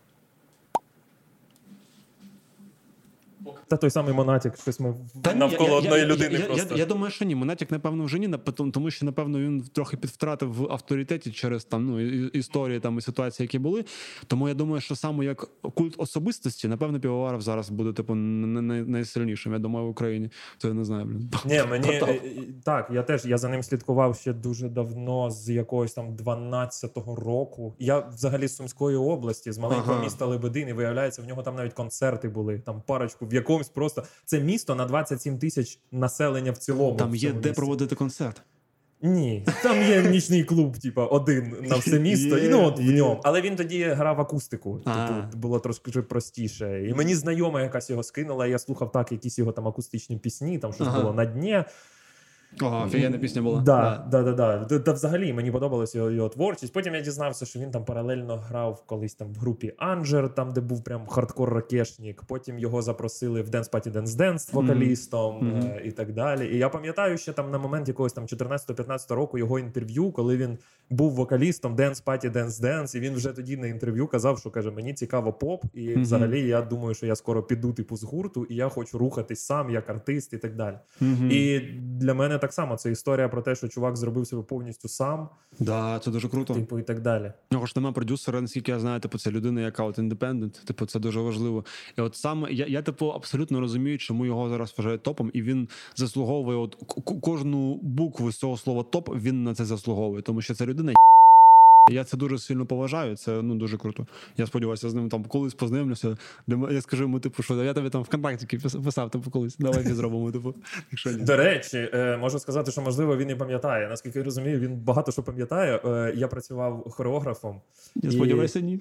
Та той самий Монатік, щось ми Та навколо ні, я, одної я, людини я, просто. Я, я, я думаю, що ні. Монатік, напевно, вже ні, тому що, напевно, він трохи підвтратив в авторитеті через там, ну, історії там, і ситуації, які були. Тому я думаю, що саме як культ особистості, напевно, Півоваров зараз буде типу, най- найсильнішим, я думаю, в Україні. То я не знаю, блін. Ні, мені, так, я теж, я за ним слідкував ще дуже давно, з якогось там дванадцятого року. Я взагалі з Сумської області, з маленького ага. міста Лебедин, і виявляється, в нього там навіть концерти були, там парочку, в якомусь просто... Це місто на двадцять сім тисяч населення в цілому. Там в є де місті. Проводити концерт? Ні, там є нічний клуб, типу, один на все місто, і ну от в ньому. Але він тоді грав акустику, типу, було трошки простіше. І мені знайома якась його скинула, і я слухав так якісь його там акустичні пісні, там щось ага. було на дні. Ага, офігенна пісня була. Да, да, да, да, да. Та взагалі мені подобалася його, його творчість. Потім я дізнався, що він там паралельно грав колись там в групі Анжер, там де був прям хардкор-ракешник. Потім його запросили в Dance Party Dance Dance вокалістом mm-hmm. е- і так далі. І я пам'ятаю ще там на момент якогось там чотирнадцятого-п'ятнадцятого року його інтерв'ю, коли він був вокалістом Dance Party Dance Dance, і він вже тоді на інтерв'ю казав, що каже, мені цікаво поп, і mm-hmm. взагалі я думаю, що я скоро піду типу з гурту, і я хочу рухатись сам як артист і так далі. Mm-hmm. І для мене так само це історія про те, що чувак зробив себе повністю сам. Да, це дуже круто. Типу і так далі. У нього ж немає продюсера, наскільки я знаю, типу це людина, яка от індепендент, типу це дуже важливо. І от саме я, я типу абсолютно розумію, чому його зараз вважають топом, і він заслуговує от к- кожну букву з цього слова топ, він на це заслуговує, тому що це людина. Я це дуже сильно поважаю, це ну дуже круто. Я сподіваюся, з ним там колись познайомлюся. Я скажу йому, типу, що я тобі там ВКонтакті писав, типу, колись. Давайте зробимо, типу. Якщо ні. До речі, можу сказати, що можливо він і пам'ятає. Наскільки я розумію, він багато що пам'ятає. Я працював хореографом. Я і... сподіваюся, ні.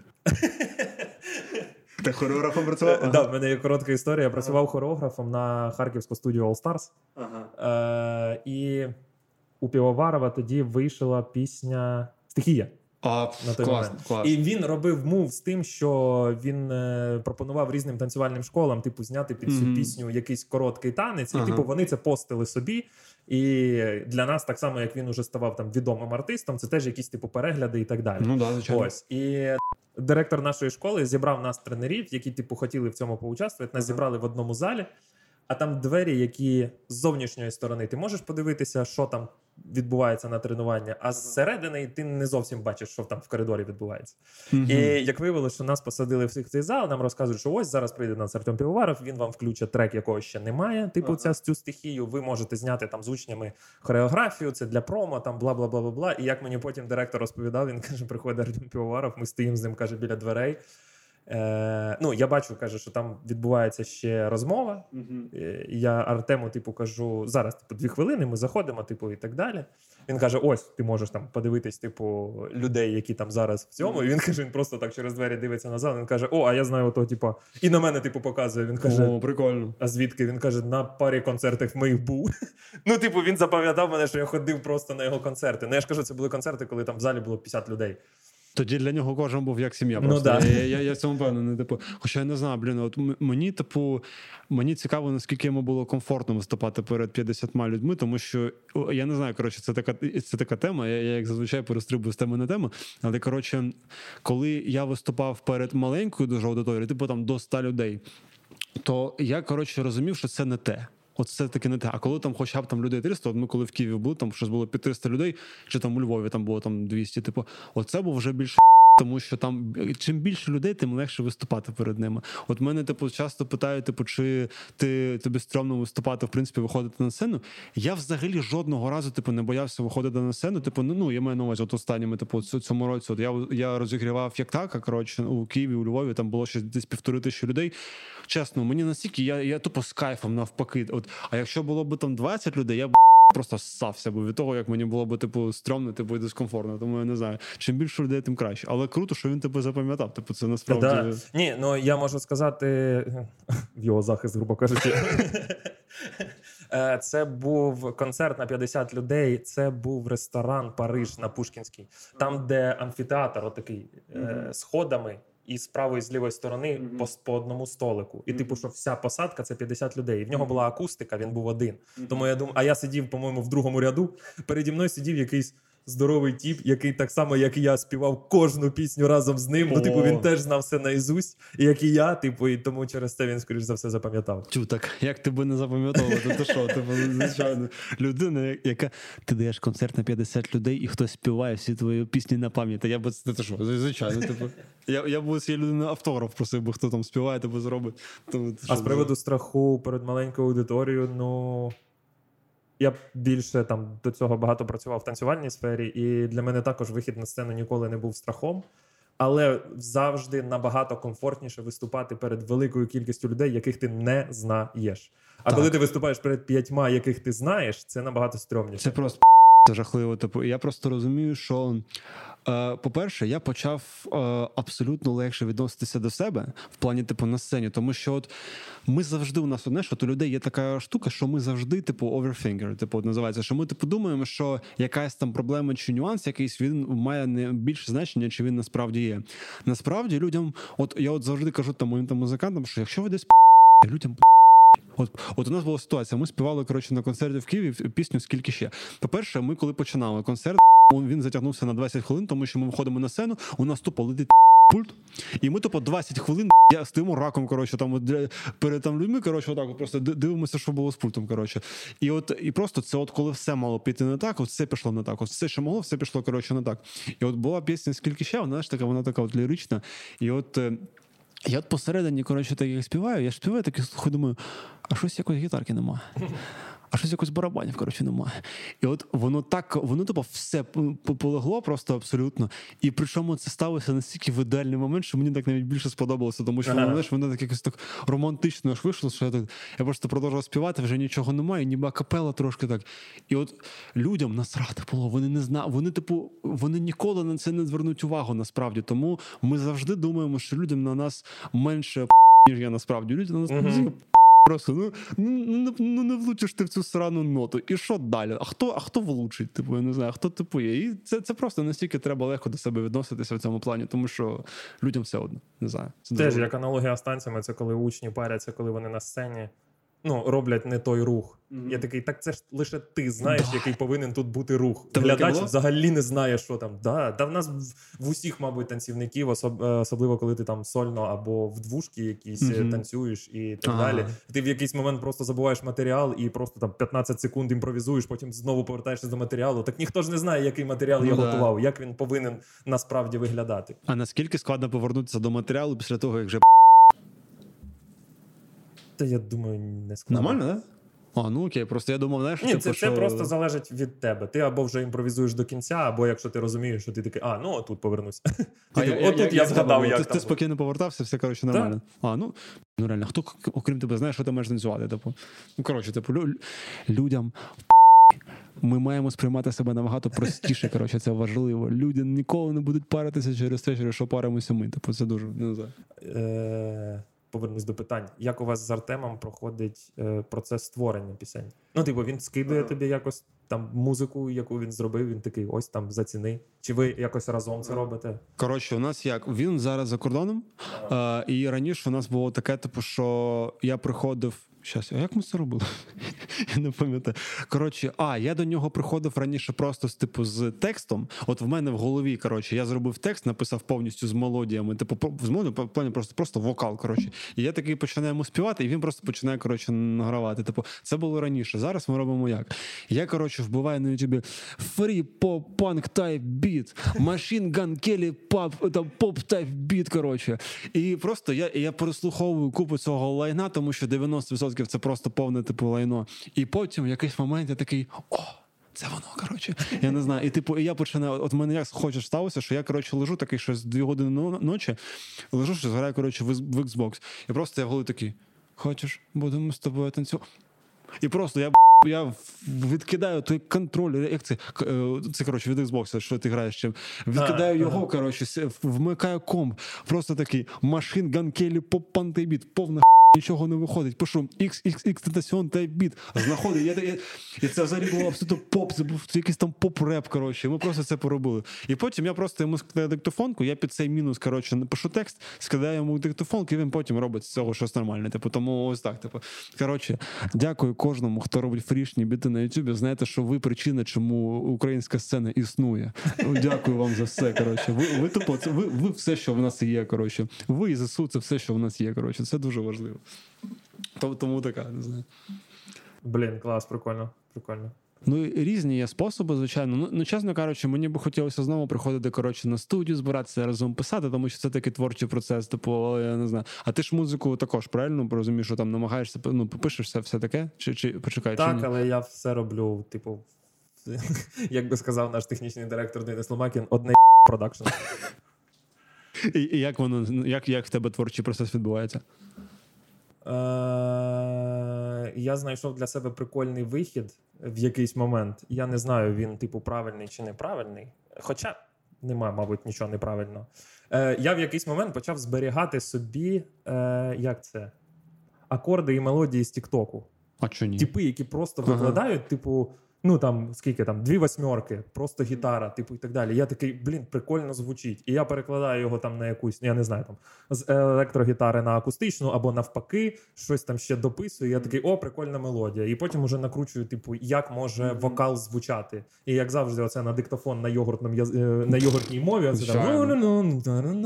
Ти хореографом працював? Так, да, в мене є коротка історія. Я працював ага. хореографом на харківську студію All Stars. Ага. Е, і у Півоварова тоді вийшла пісня «Стихія». А, на той клас, клас. І він робив мув з тим, що він е, пропонував різним танцювальним школам типу зняти під цю mm-hmm. пісню якийсь короткий танець, і ага. типу вони це постили собі. І для нас, так само як він уже ставав там відомим артистом, це теж якісь типу перегляди і так далі. Ну да, звичайно. Ось. І директор нашої школи зібрав нас тренерів, які типу хотіли в цьому поучаствувати. Нас ага. зібрали в одному залі. А там двері, які з зовнішньої сторони ти можеш подивитися, що там відбувається на тренуванні, а зсередини ти не зовсім бачиш, що там в коридорі відбувається. Mm-hmm. І як виявилося, що нас посадили всіх в цей зал, нам розказують, що ось зараз прийде нас Артем Півоваров, він вам включить трек, якого ще немає, типу uh-huh. ця, цю стихію, ви можете зняти там з учнями хореографію, це для промо, там бла-бла-бла-бла-бла. І як мені потім директор розповідав, він каже, приходить Артем Півоваров, ми стоїмо з ним, каже, біля дверей. Е, ну, я бачу, каже, що там відбувається ще розмова. Uh-huh. Е, я Артему, типу, кажу, зараз, типу, дві хвилини, ми заходимо, типу, і так далі. Він каже, ось, ти можеш там подивитись, типу, людей, які там зараз в цьому. І він каже, він просто так через двері дивиться на зал, він каже, о, а я знаю того, типу, і на мене, типу, показує. Він каже, о, прикольно. А звідки? Він каже, на парі концертів моїх був. Ну, типу, він запам'ятав мене, що я ходив просто на його концерти. Ну, я ж кажу, це були концерти, коли там в залі було п'ятдесят людей. Тоді для нього кожен був як сім'я. Просто. Ну, да. я, я, я в цьому певний. Типу, хоча я не знаю, блін, от мені, типу, мені цікаво, наскільки йому було комфортно виступати перед п'ятдесятьма людьми, тому що, я не знаю, коротше, це така, це така тема, я, я як зазвичай перестрибую з теми на тему, але, коротше, коли я виступав перед маленькою дуже аудиторією, типу там до ста людей, то я, коротше, розумів, що це не те. От це таки не те. А коли там хоча б там людей триста, от ми коли в Києві були, там щось було під триста людей, чи там у Львові там було там двісті, типу, оце був вже більше, тому що там чим більше людей, тим легше виступати перед ними. От мене, типу, часто питають, типу, чи ти тобі стрьомно виступати, в принципі, виходити на сцену. Я взагалі жодного разу, типу, не боявся виходити на сцену. Типу, ну, ну я маю на увазі, от останніми, типу, цьому році, от я, я розігрівав як так, коротше, у Києві, у Львові, там було ще десь півтори тисячі людей. Чесно, мені настільки, я, я тупо з кайфом навпаки. От, а якщо було б там двадцять людей, я б просто ссався б від того, як мені було б, типу, стрьомно, типу, і дискомфортно. Тому я не знаю. Чим більше людей, тим краще. Але круто, що він тебе запам'ятав. Типу, це насправді... Да. Ні, ну я можу сказати в його захист, грубо кажучи. Це був концерт на п'ятдесят людей, це був ресторан Париж на Пушкінській. Там, де амфітеатр отакий, mm-hmm. сходами, і з правої, і з лівої сторони mm-hmm. по, по одному столику. І, mm-hmm. типу, що вся посадка – це п'ятдесят людей. І в нього була акустика, він був один. Mm-hmm. Тому я думаю, а я сидів, по-моєму, в другому ряду. Переді мною сидів якийсь здоровий тіп, який так само, як і я, співав кожну пісню разом з ним. Oh. Ну, типу, він теж знав все наізусть, як і я, типу, і тому через це він, скоріш за все, запам'ятав. Чу, так як ти би не запам'ятовував? Ти що? Типу, звичайно, людина, яка... Ти даєш концерт на п'ятдесят людей, і хтось співає всі твої пісні на пам'ять. Я б... Ти що? Звичайно, типу. Я, я б цієї людини автограф просив, бо хто там співає, тебе зробить. Тому, а з приводу страху перед маленькою аудиторією, ну... Я більше там до цього багато працював в танцювальній сфері, і для мене також вихід на сцену ніколи не був страхом. Але завжди набагато комфортніше виступати перед великою кількістю людей, яких ти не знаєш. А так. Коли ти виступаєш перед п'ятьма, яких ти знаєш, це набагато стрьомніше. Це просто жахливо. Типу, я просто розумію, що, е, по-перше, я почав е, абсолютно легше відноситися до себе в плані, типу, на сцені. Тому що от ми завжди, у нас одне, що у людей є така штука, що ми завжди, типу, overthinker, типу, називається, що ми, типу, думаємо, що якась там проблема чи нюанс якийсь, він має не більше значення, чи він насправді є. Насправді, людям, от я от завжди кажу там моїм там музикантам, що якщо ви десь п***, людям п***, От, от у нас була ситуація, ми співали, коротше, на концерті в Києві пісню «Скільки ще?». По-перше, ми коли починали концерт, він затягнувся на двадцять хвилин, тому що ми виходимо на сцену, у нас тупо летить пульт, і ми тупо двадцять хвилин я стоїмо раком, коротше, там от, перед там людьми, коротше, отак от просто дивимося, що було з пультом, коротше. І от і просто це от коли все мало піти не так, от все пішло не так. От все, що могло, все пішло, коротше, не так. І от була пісня «Скільки ще?», вона ж така, вона така от лірична. І от я от посередині, коротше, так як співаю, я ж співаю, так і слухаю, думаю, а щось якоїсь гітарки немає. А щось якось барабанів, коротше, немає. І от воно так, воно типу все полегло просто абсолютно. І причому це сталося настільки в ідеальний момент, що мені так навіть більше сподобалося, тому що, ага. воно, знаєш, воно так якось так романтично аж вийшло, що я так, я просто продовжував співати, вже нічого немає, ніби акапела трошки так. І от людям насрати було, вони не знали, вони, типу, вони ніколи на це не звернуть увагу, насправді. Тому ми завжди думаємо, що людям на нас менше ніж я насправді. Люди на нас угу. Просто, ну, ну, ну не влучиш ти в цю срану ноту. І що далі? А хто, а хто влучить? Типу, я не знаю, а хто типу є? І це, це просто настільки треба легко до себе відноситися в цьому плані, тому що людям все одно, не знаю. Теж дуже... як аналогія з танцями, це коли учні паряться, коли вони на сцені, ну, роблять не той рух. Mm-hmm. Я такий, так це ж лише ти знаєш, да. який повинен тут бути рух. Та глядач взагалі не знає, що там. Да, да в нас в, в усіх, мабуть, танцівників, особ, особливо коли ти там сольно або в двушки якісь mm-hmm. танцюєш і так ага. далі. Ти в якийсь момент просто забуваєш матеріал і просто там п'ятнадцять секунд імпровізуєш, потім знову повертаєшся до матеріалу. Так ніхто ж не знає, який матеріал ну, я да. готував, як він повинен насправді виглядати. А наскільки складно повернутися до матеріалу після того, як вже Та я думаю, не складно. Нормально, так? Да? А, ну окей, просто я думав, знаєш, Ні, типу, це, що... це просто залежить від тебе. Ти або вже імпровізуєш до кінця, або якщо ти розумієш, що ти такий, а, ну, отут повернусь. А ти, я, я, отут я, я, я згадав, як як ти, там. Ти спокійно повертався, все, коротше, нормально. Так. А, ну, ну реально, хто, окрім тебе, знаєш, що ти маєш танцювати, типу. Ну, коротше, типу, лю- людям ми маємо сприймати себе набагато простіше, коротше, це важливо. Люди ніколи не будуть паритися через те, через що паримося ми. Типу, це дуже, не знаю. Е- Повернусь до питань. Як у вас з Артемом проходить е, процес створення пісень? Ну, типу, він скидує тобі якось там музику, яку він зробив, він такий, ось там, заціни. Чи ви якось разом це робите? Коротше, у нас як? Він зараз за кордоном, ага. е, і раніше у нас було таке, типу, що я приходив щас, а як ми це робили? Я не пам'ятаю. Коротше, а, я до нього приходив раніше просто з, типу, з текстом. От в мене в голові, коротше, я зробив текст, написав повністю з мелодіями, типу, з мелодіями, в плані просто, просто вокал, коротше. І я такий починаю йому співати, і він просто починає, коротше, награвати. Типу, це було раніше. Зараз ми робимо як? Я, коротше, вбиваю на ютубі Free Pop Punk Type Beat, Machine Gun Kelly Pop, там, Pop Type Beat, коротше. І просто я, я переслуховую купу цього лайна, тому що дев'яносто відсотків це просто повне, типу, лайно. І потім в якийсь момент я такий, о, це воно, коротше. Я не знаю. І типу, і я починаю, от в мене як хочеш сталося, що я, коротше, лежу такий щось дві години ночі, лежу, що зграю, коротше, в, в Xbox. І просто я в голові такий, хочеш, будемо з тобою танцювати. І просто я, я відкидаю той контроль, як це, це, коротше, від Xbox, що ти граєш чим. Відкидаю а, його, ага. коротше, вмикаю комп. Просто такий, Machine Gun Kelly Pop Punk Type Beat, повна нічого не виходить. Пишу ікс ікс ікс Tentacion Type Beat. Знаходить. Я, я, і це взагалі було абсолютно поп, це був якийсь там поп-реп, коротше. Ми просто це поробили. І потім я просто йому скидаю диктофонку, я під цей мінус, коротше, напишу текст, скидаю йому диктофонку, і він потім робить з цього щось нормальне. Типу, тому ось так. Типу. Коротше, дякую кожному, хто робить фрішні біти на Ютубі. Знаєте, що ви причина, чому українська сцена існує. Дякую вам за все, коротше. Ви, ви, тупо, це, ви, ви все, що в нас є, коротше. Ви і ЗСУ, це все, що в нас є, коротше. Це дуже важливо. Тому така, не знаю. Блін, клас, прикольно, прикольно. Ну, різні є способи, звичайно. Ну, ну, чесно кажучи, мені би хотілося знову приходити, коротше, на студію, збиратися, разом писати, тому що це такий творчий процес, типу, я не знаю. А ти ж музику також, правильно, розумієш, що там намагаєшся, ну, попишешся, все таке? Чи, чи почекай, так, чи ні? Але я все роблю, типу, як би сказав наш технічний директор Денис Ломакін, одне продакшн. І, і як воно, як, як в тебе творчий процес відбувається? Я знайшов для себе прикольний вихід в якийсь момент. Я не знаю, він, типу, правильний чи неправильний. Хоча нема, мабуть, нічого неправильного. Я в якийсь момент почав зберігати собі, як це, акорди і мелодії з Тік-Току. А чо ні? Типи, які просто ага. викладають, типу, ну там, скільки там, дві восьмерки, просто гітара, типу, і так далі. Я такий, блін, прикольно звучить. І я перекладаю його там на якусь, я не знаю, там, з електрогітари на акустичну, або навпаки, щось там ще дописую. Я такий, о, прикольна мелодія. І потім уже накручую, типу, як може вокал звучати. І як завжди, оце на диктофон на йогуртному на йогуртній мові, оце там,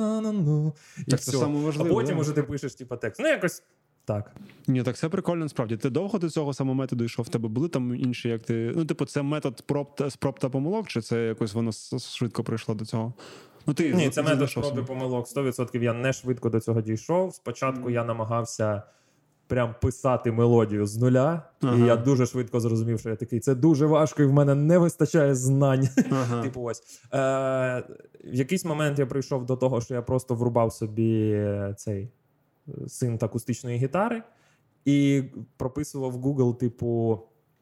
і все. А потім уже ти пишеш, типу, текст. Ну, якось так. Ні, так це прикольно, насправді. Ти довго до цього самого методу йшов? В тебе були там інші, як ти... Ну, типу, це метод проб та, спроб та помилок, чи це якось воно швидко прийшло до цього? Ну, ти, Ні, це метод проб і помилок. сто відсотків я не швидко до цього дійшов. Спочатку mm. я намагався прям писати мелодію з нуля, ага. і я дуже швидко зрозумів, що я такий, це дуже важко, і в мене не вистачає знань. Ага. Типу ось. Е, в якийсь момент я прийшов до того, що я просто врубав собі цей синт акустичної гітари і прописував в Google, типу,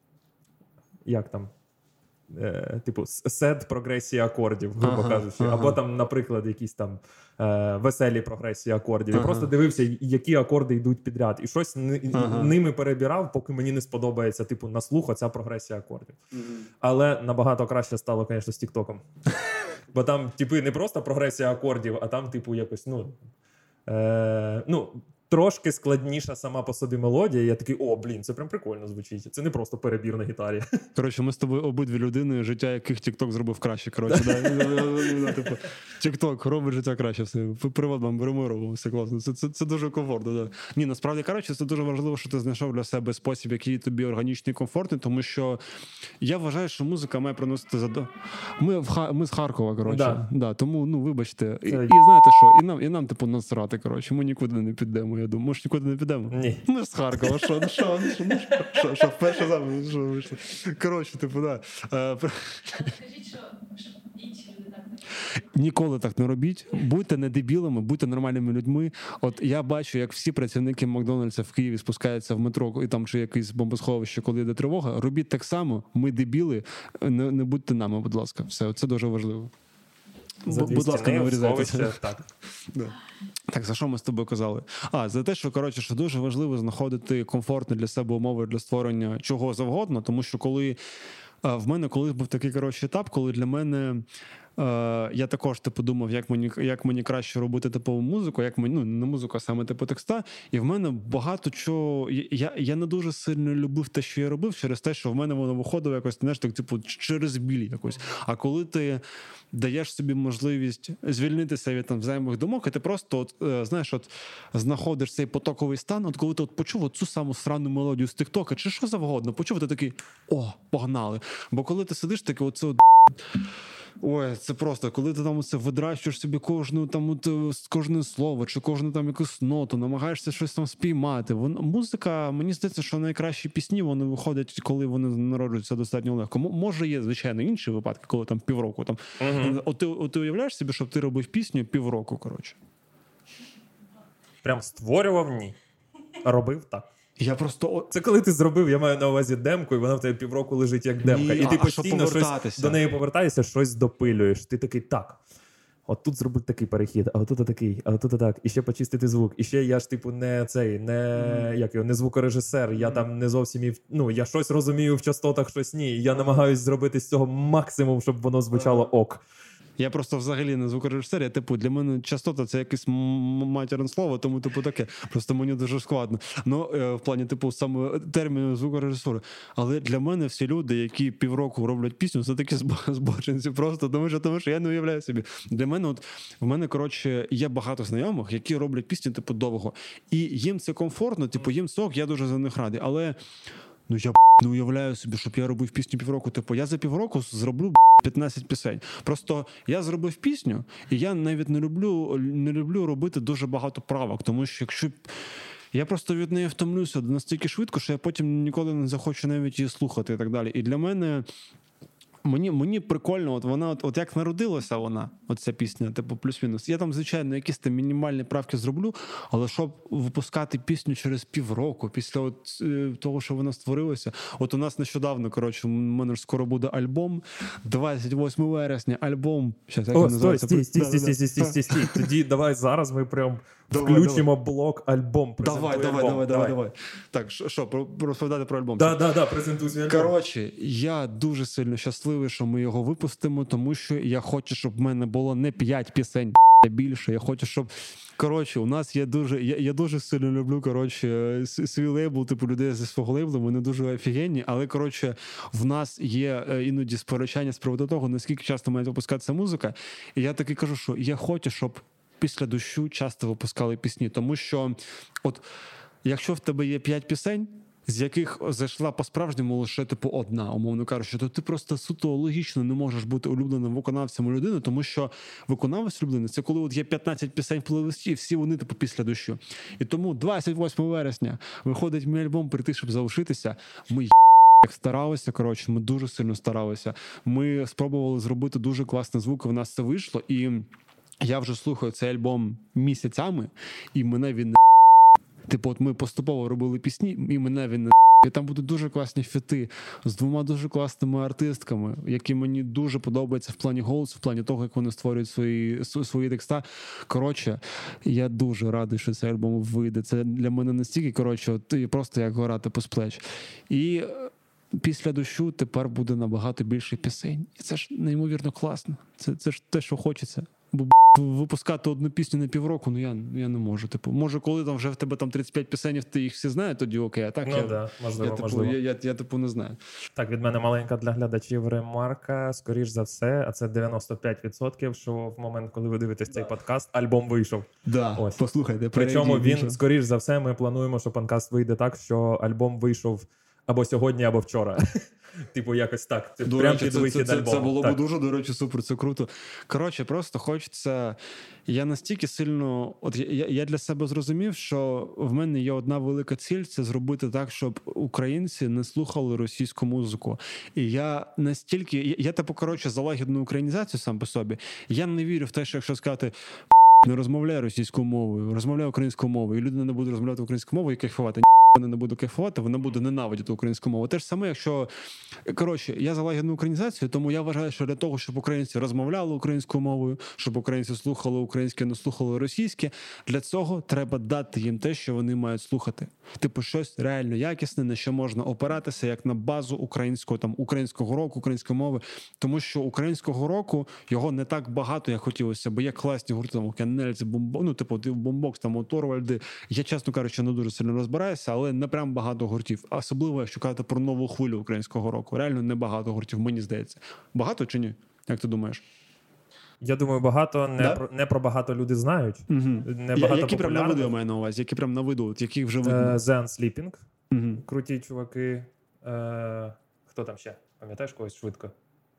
як там, е, типу, сет прогресії акордів, грубо ага, кажучи. Ага. Або там, наприклад, якісь там е, веселі прогресії акордів. Ага. І просто дивився, які акорди йдуть підряд. І щось ни, ага. ними перебирав, поки мені не сподобається, типу, на слух оця прогресія акордів. Угу. Але набагато краще стало, звісно, з Тік-Током. Бо там, типу, не просто прогресія акордів, а там, типу, якось, ну... Е, ну, трошки складніша сама по собі мелодія. Я такий, о, блін, це прям прикольно звучить. Це не просто перебір на гітарі. Коротше, ми з тобою обидві людини, життя яких TikTok зробив краще. Коротше, типу, TikTok робить життя краще. Все. Привод вам беремо, робимо, все класно. Це, це, це дуже комфортно. Да. Ні, насправді, коротше, це дуже важливо, що ти знайшов для себе спосіб, який тобі органічний і комфортний, тому що я вважаю, що музика має приносити задоволення. Ми, в Ха... ми з Харкова, коротше. Да. Да, тому, ну, вибачте. І, і знаєте що, і нам, і нам типу, насрати, коротше. Ми нікуди не підемо. Я думаю, може, нікуди не підемо? Ні. Ми з Харкова, що, ну що, ну що, ну що, що, вперше замість, що вийшло. Коротше, типу, да. Скажіть, що, щоб інші люди так не робили. Ніколи так не робіть. Будьте не дебілами, будьте нормальними людьми. От я бачу, як всі працівники Макдональдса в Києві спускаються в метро, і там чи якесь бомбосховище, коли йде тривога. Робіть так само, ми дебіли, не, не будьте нами, будь ласка. Все, це дуже важливо. Будь ласка, не вирізайтеся. Так. Да. Так, за що ми з тобою казали? А, за те, що, коротше, що дуже важливо знаходити комфортні для себе умови для створення чого завгодно, тому що коли в мене колись був такий, коротше, етап, коли для мене я також типу думав, як мені, як мені краще робити типову музику, як мені, ну, не музику, а саме типу текста. І в мене багато чого, я, я не дуже сильно любив те, що я робив, через те, що в мене воно виходило якось, знаєш, так, типу, через біль якось. А коли ти даєш собі можливість звільнитися від там зайвих думок, і ти просто, от, знаєш, от знаходиш цей потоковий стан, от коли ти от почув от цю саму срану мелодію з тіктока, чи що завгодно, почув, ти такий, о, погнали. Бо коли ти сидиш, таке оце от ой, це просто, коли ти там оце видращуєш собі кожну там от, кожне слово, чи кожну там якусь ноту, намагаєшся щось там спіймати. Вон, музика, мені здається, що найкращі пісні, вони виходять, коли вони народжуються достатньо легко. М- може є, звичайно, інші випадки, коли там півроку. Там. Uh-huh. От, ти, от ти уявляєш собі, щоб ти робив пісню півроку, коротше? Прям створював? Ні. А робив так. Я просто... Це коли ти зробив, я маю на увазі демку, і вона в тебе півроку лежить як демка. Ні, і ти а постійно щось до неї повертаєшся, щось допилюєш. Ти такий, так, от тут зробити такий перехід, а отут такий, а отут так, і ще почистити звук. І ще я ж, типу, не цей, не, mm. як його, не звукорежисер, я mm. там не зовсім і, ну, я щось розумію в частотах, щось ні. Я намагаюсь зробити з цього максимум, щоб воно звучало ок. Я просто взагалі не звукорежисер, я, типу, для мене частота це якесь м- матерне слово, тому, типу, таке. Просто мені дуже складно. Ну, е, в плані, типу, саме терміну звукорежисури. Але для мене всі люди, які півроку роблять пісню, це такі збочинці просто, тому що, тому що я не уявляю собі. Для мене, от, в мене, коротше, є багато знайомих, які роблять пісню, типу, довго. І їм це комфортно, типу, їм сок, я дуже за них радий. Але, ну, я не уявляю собі, щоб я робив пісню півроку. Типу, я за півроку зроблю п'ятнадцять пісень. Просто я зробив пісню, і я навіть не люблю, не люблю робити дуже багато правок, тому що якщо я просто від неї втомлюся настільки швидко, що я потім ніколи не захочу навіть її слухати і так далі. І для мене Мені, мені прикольно, от вона, от, от як народилася вона, от ця пісня, типу плюс-мінус. Я там, звичайно, якісь там мінімальні правки зроблю, але щоб випускати пісню через півроку, після от, е, того, що вона створилася. От у нас нещодавно, коротше, у мене ж скоро буде альбом, двадцять восьмого вересня, альбом. Щас, як О, він стой, називається? стій, стій, Да, стій, да, да. стій, стій, стій, стій. Тоді давай зараз ми прям Давай, включимо блок альбом. Давай, Презентуй давай, альбом. давай, давай, давай. Так, що, що, про- розповідати про альбом? Да, да, да, презентуй свій альбом. Коротше, я дуже сильно щасливий, що ми його випустимо, тому що я хочу, щоб в мене було не п'ять пісень, а більше. Я хочу, щоб... Коротше, у нас є дуже... Я, я дуже сильно люблю, коротше, свій лейбл, типу, людей зі свого лейблу, вони дуже офігенні, але, коротше, в нас є іноді сперечання з приводу того, наскільки часто має випускатися музика. І я таки кажу, що я хочу, щоб після дощу часто випускали пісні, тому що от якщо в тебе є п'ять пісень, з яких зайшла по-справжньому лише типу одна, умовно кажучи, то ти просто суто логічно не можеш бути улюбленим виконавцем у людини, тому що виконавець улюблений – це коли от є п'ятнадцять пісень в плейлисті, всі вони типу після дощу. І тому двадцять восьмого вересня виходить мій альбом «Прийти, щоб залишитися». Ми як старалися, коротше, ми дуже сильно старалися. Ми спробували зробити дуже класний звук, і в нас це вийшло, і я вже слухаю цей альбом місяцями, і мене він не Типу, от ми поступово робили пісні, і мене він не і там будуть дуже класні фіти з двома дуже класними артистками, які мені дуже подобаються в плані голосу, в плані того, як вони створюють свої, свої текста. Коротше, я дуже радий, що цей альбом вийде. Це для мене настільки, коротше, от, просто як гора типу з плеч. І після дощу тепер буде набагато більше пісень. І це ж неймовірно класно. Це, це ж те, що хочеться. Бо випускати одну пісню на півроку, ну я, я не можу. Типу, може, коли там вже в тебе там тридцять п'ять пісень, ти їх всі знаєш, тоді окей, а так ну, я, да, можливо, я, типу, можливо. Я, я, я типу не знаю. Так, від мене маленька для глядачів ремарка, скоріш за все, а це дев'яносто п'ять відсотків, що в момент, коли ви дивитесь цей подкаст, альбом вийшов. Да, ось. Послухайте. Причому він, нічого. скоріш за все, ми плануємо, що подкаст вийде так, що альбом вийшов або сьогодні, або вчора. Типу, якось так. До Прям речі, під це, вихід це, альбому. це було так. б дуже, до речі, супер, це круто. Коротше, просто хочеться... Я настільки сильно... От я, я для себе зрозумів, що в мене є одна велика ціль – це зробити так, щоб українці не слухали російську музику. І я настільки... Я, я типу, коротше, за лагідну українізацію сам по собі. Я не вірю в те, що якщо сказати... Не розмовляй російською мовою, розмовляй українською мовою, і людина не буде розмовляти українською мовою і кайфувати. вона не буде кайфувати, вона буде ненавидіти українську мову. Те ж саме, якщо... Коротше, я за лагідну українізацію, тому я вважаю, що для того, щоб українці розмовляли українською мовою, щоб українці слухали українське, не слухали російське, для цього треба дати їм те, що вони мають слухати. Типу, щось реально якісне, на що можна опиратися, як на базу українського, там, українського року, української мови. Тому що українського року його не так багато, як хотілося, бо є класні гурти, там, Кеннельці, Бомбокс, ну, типу, Бомбокс, там, у Торвальди. Я, чесно кажучи, не дуже сильно розбираюся, але не прям багато гуртів. Особливо, якщо казати про нову хвилю українського року. Реально не багато гуртів, мені здається. Багато чи ні? Як ти думаєш? Я думаю, багато, не, Да? про, не про багато люди знають. Угу. Не багато Які прям на популярних. виду я маю на увазі? Які прям на виду? От яких вже видно? Е, The Unsleeping. Угу. Круті чуваки. Е, хто там ще? Пам'ятаєш когось швидко?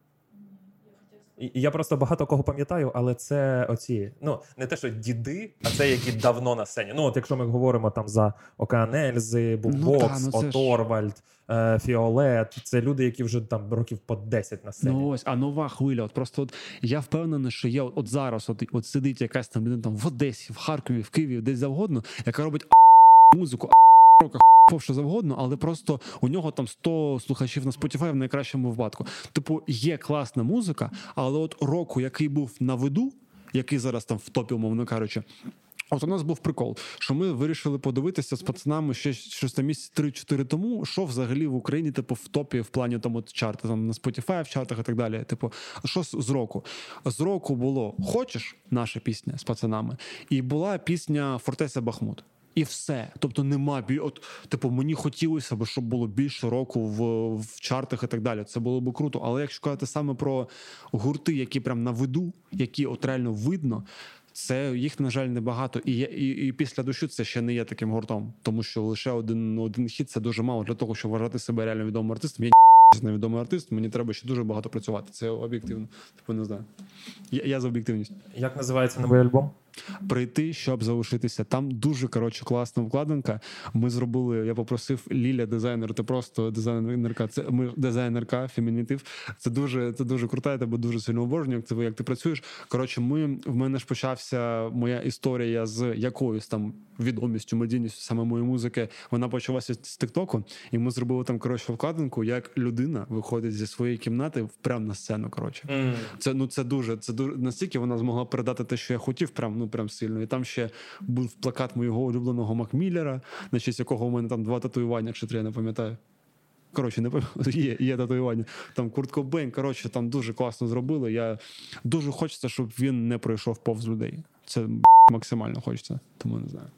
І, і я просто багато кого пам'ятаю, але це оці, ну, не те, що діди, а це які давно на сцені. Ну, от якщо ми говоримо там за Океан Ельзи, Бумбокс, Ну, та, ну, це Оторвальд, е, Фіолет, це люди, які вже там років по десять на сцені. Ну ось, а нова хвиля. От просто от я впевнений, що є от, от зараз, от, от сидить якась там людина там в Одесі, в Харкові, в Києві, десь завгодно, яка робить музику, рока, що завгодно, але просто у нього там сто слухачів на Spotify в найкращому випадку. Типу, є класна музика, але от року, який був на виду, який зараз там в топі, умовно кажучи, от у нас був прикол, що ми вирішили подивитися з пацанами ще щось там місяць три-чотири тому, що взагалі в Україні, типу, в топі в плані там от чарти, там на Spotify в чартах і так далі. Типу, що з року? З року було «Хочеш» наша пісня з пацанами, і була пісня «Фортеця Бахмут». І все. Тобто нема, от, типу, мені хотілося б, щоб було більше року в, в чартах і так далі. Це було б круто. Але якщо казати саме про гурти, які прям на виду, які от реально видно, це їх, на жаль, небагато. І, і, і після дощу це ще не є таким гуртом. Тому що лише один, один хіт – це дуже мало для того, щоб вважати себе реально відомим артистом. Я невідомий артист, мені треба ще дуже багато працювати. Це об'єктивно. Типу, не знаю. Я, я за об'єктивність. Як називається новий альбом? Прийти, щоб залишитися. Там дуже, коротше, класна вкладинка. Ми зробили, я попросив Ліля, дизайнер, ти просто дизайнерка, це ми дизайнерка, фемінітив. Це дуже, це дуже круто, я тебе дуже сильно обожнюю, як це як ти працюєш. Коротше, ми, в мене ж почався моя історія з якоюсь там відомістю, медійністю саме моєї музики. Вона почалася з Тіктоку, і ми зробили там, коротше, вкладинку, як людина виходить зі своєї кімнати прямо на сцену, коротше. Mm. Це, ну, це дуже, це дуже, настільки вона змогла передати те, що я хотів, прям, ну, прям сильно. І там ще був плакат моєго улюбленого Макміллера, на честь якого у мене там два татуювання, чи три, я не пам'ятаю. Коротше, не пам'ятаю, є, є татуювання. Там Курт Кобейн, коротше, там дуже класно зробили. Я дуже хочеться, щоб він не пройшов повз людей. Це максимально хочеться, тому не знаю.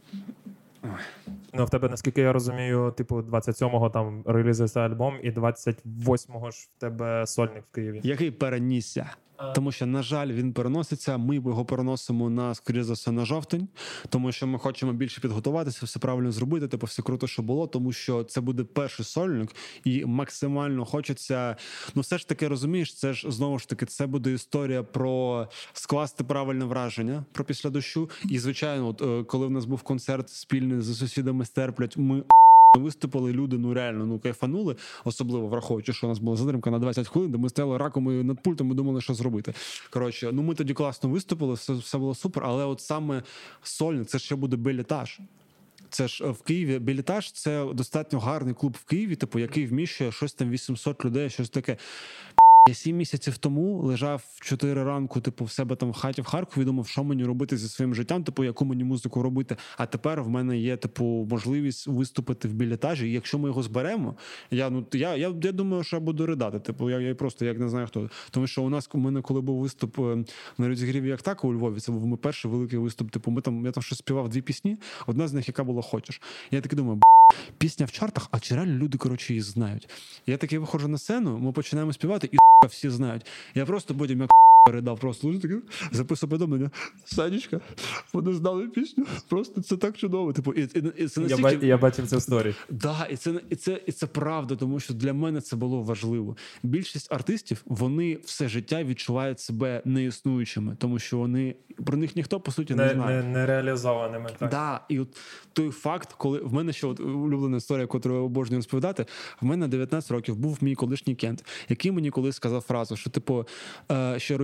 Ой. Ну, в тебе, наскільки я розумію, типу, двадцять сьомого там релізується альбом, і двадцять восьмого ж в тебе сольник в Києві. Який перенісся. Тому що, на жаль, він переноситься, ми його переносимо на, скоріше за все, на жовтень, тому що ми хочемо більше підготуватися, все правильно зробити, типу, все круто, що було, тому що це буде перший сольник, і максимально хочеться, ну все ж таки, розумієш, це ж, знову ж таки, це буде історія про скласти правильне враження про після дощу, і, звичайно, от, коли в нас був концерт спільний з сусідами Стерплять, ми виступили, люди, ну реально, ну кайфанули, особливо враховуючи, що у нас була затримка на двадцять хвилин, де ми стояли раком і над пультом і думали, що зробити. Коротше, ну ми тоді класно виступили, все, все було супер, але от саме сольник, це ще буде білетаж. Це ж в Києві білетаж, це достатньо гарний клуб в Києві, типу, який вміщує щось там вісімсот людей, щось таке. Я сім місяців тому лежав в чотири ранку, типу, в себе там в хаті в Харкові, думав, що мені робити зі своїм життям, типу, яку мені музику робити. А тепер в мене є, типу, можливість виступити в білетажі. І якщо ми його зберемо, я, ну, я, я, я думаю, що я буду ридати. Типу, я, я просто як не знаю хто. Тому що у нас, у мене, коли був виступ на розігріві як так у Львові, це був мій перший великий виступ. Типу, ми там, я там щось співав дві пісні, одна з них, яка була «Хочеш». Я такий думаю, пісня в чартах, а чи реально люди, коротше, її знають? Я такий виходжу на сцену, ми починаємо співати, і всі знають. Я просто потім як передав, просто такий, записав повідомлення. Санечка, вони знали пісню, просто це так чудово. Типу, і, і, і це настільки... я, я бачив це в сторі. Да, і це, і, це, і це правда, тому що для мене це було важливо. Більшість артистів, вони все життя відчувають себе неіснуючими, тому що вони, про них ніхто, по суті, не, не знає. Не, не реалізованими. Так. Да, і от той факт, коли в мене ще от улюблена історія, яку я обожнюю розповідати, в мене дев'ятнадцять років був мій колишній кент, який мені колись сказав фразу, що, типу, що Росія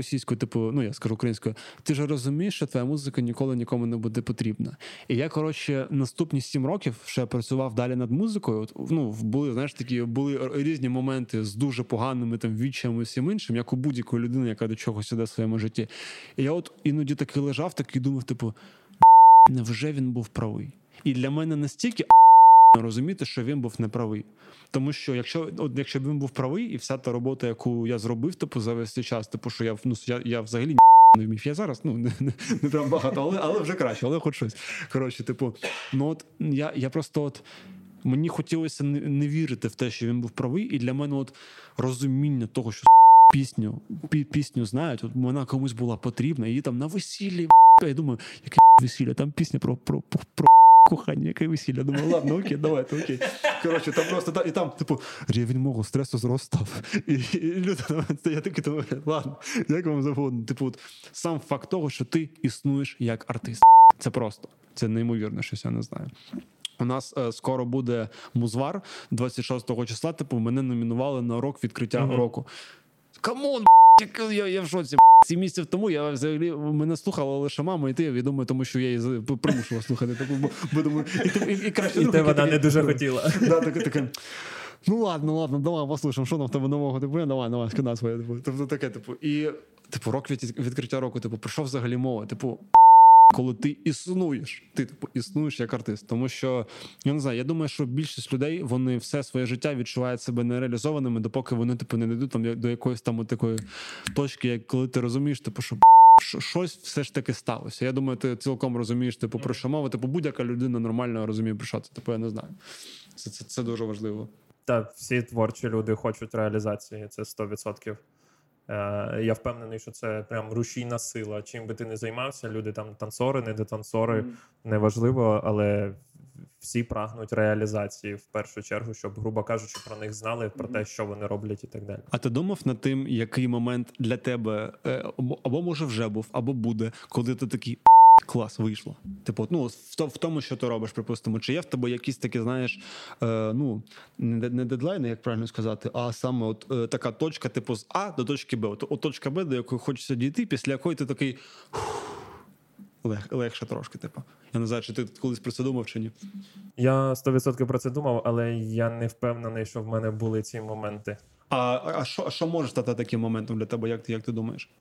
російською, типу, ну я скажу українською, ти ж розумієш, що твоя музика ніколи нікому не буде потрібна. І я, коротше, наступні сім років ще працював далі над музикою. От, ну, були, знаєш, такі, були різні моменти з дуже поганими там відчаями і всім іншим, як у будь-якої людини, яка до чогось іде в своєму житті. І я от іноді таки лежав, такий думав, типу, невже він був правий? І для мене настільки розуміти, що він був неправий. Тому що якщо, от, якщо б він був правий, і вся та робота, яку я зробив, типу, за весь цей час, типу, що я, ну, я, я взагалі не вмів. Я зараз, ну, не, не, не прям багато, але, але вже краще, але хоч щось. Коротше, типу, ну от, я, я просто от, мені хотілося не, не вірити в те, що він був правий, і для мене от розуміння того, що пісню, пі, пісню знають, от вона комусь була потрібна, її там на весіллі, я думаю, яке весілля, там пісня про, про, про, про кохання, яке весілля. Думаю, ладно, окей, давайте, окей. Коротше, там просто, та, і там, типу, рівень мого стресу зростав. І, і, і люди, я такий думаю, ладно, як вам завгодно. Типу, от, сам факт того, що ти існуєш як артист. Це просто, це неймовірно, щось я не знаю. У нас е, скоро буде музвар двадцять шостого числа, типу, мене номінували на рок відкриття mm-hmm. року. Камон, я, я в шоці. Сім місяців тому я взагалі мене слухала лише мама і ти, я думаю, тому що я її примушував слухати. Так, бо, бо думаю, і, і, і, краще, і ну, те вона таке, не дуже хотіла. Да, таке, таке. Ну ладно, ладно, давай послухаємо, що нам в тебе нового, типу, давай, давай, скидай своє, типу. Тобто таке, типу, і типу, рок від, відкриття року, типу, прийшов взагалі мова, типу, коли ти існуєш, ти типу, існуєш як артист. Тому що, я не знаю, я думаю, що більшість людей, вони все своє життя відчувають себе нереалізованими, допоки вони типу, не дійдуть там, до якоїсь там такої точки, як коли ти розумієш, типу, що щось все ж таки сталося. Я думаю, ти цілком розумієш, типу, про що мова. Типу, будь-яка людина нормально розуміє, про що це. Типу, я не знаю. Це, це, це дуже важливо. Так, всі творчі люди хочуть реалізації, це сто відсотків. Я впевнений, що це прям рушійна сила. Чим би ти не займався, люди там танцори, не детанцори, mm. неважливо, але всі прагнуть реалізації в першу чергу, щоб, грубо кажучи, про них знали, про те, що вони роблять і так далі. А ти думав над тим, який момент для тебе або може вже був, або буде, коли ти такий клас, вийшло. Типу, ну, в тому, що ти робиш, припустимо, чи є в тебе якісь такі, знаєш, е, ну, не дедлайни, як правильно сказати, а саме от е, така точка, типу, з А до точки Б. От, от точка Б, до якої хочеться дійти, після якої ти такий лег, легше трошки, типу. Я не знаю, чи ти колись про це думав, чи ні? Я сто відсотків про це думав, але я не впевнений, що в мене були ці моменти. А, а, що, а що може стати таким моментом для тебе, як ти, як ти думаєш?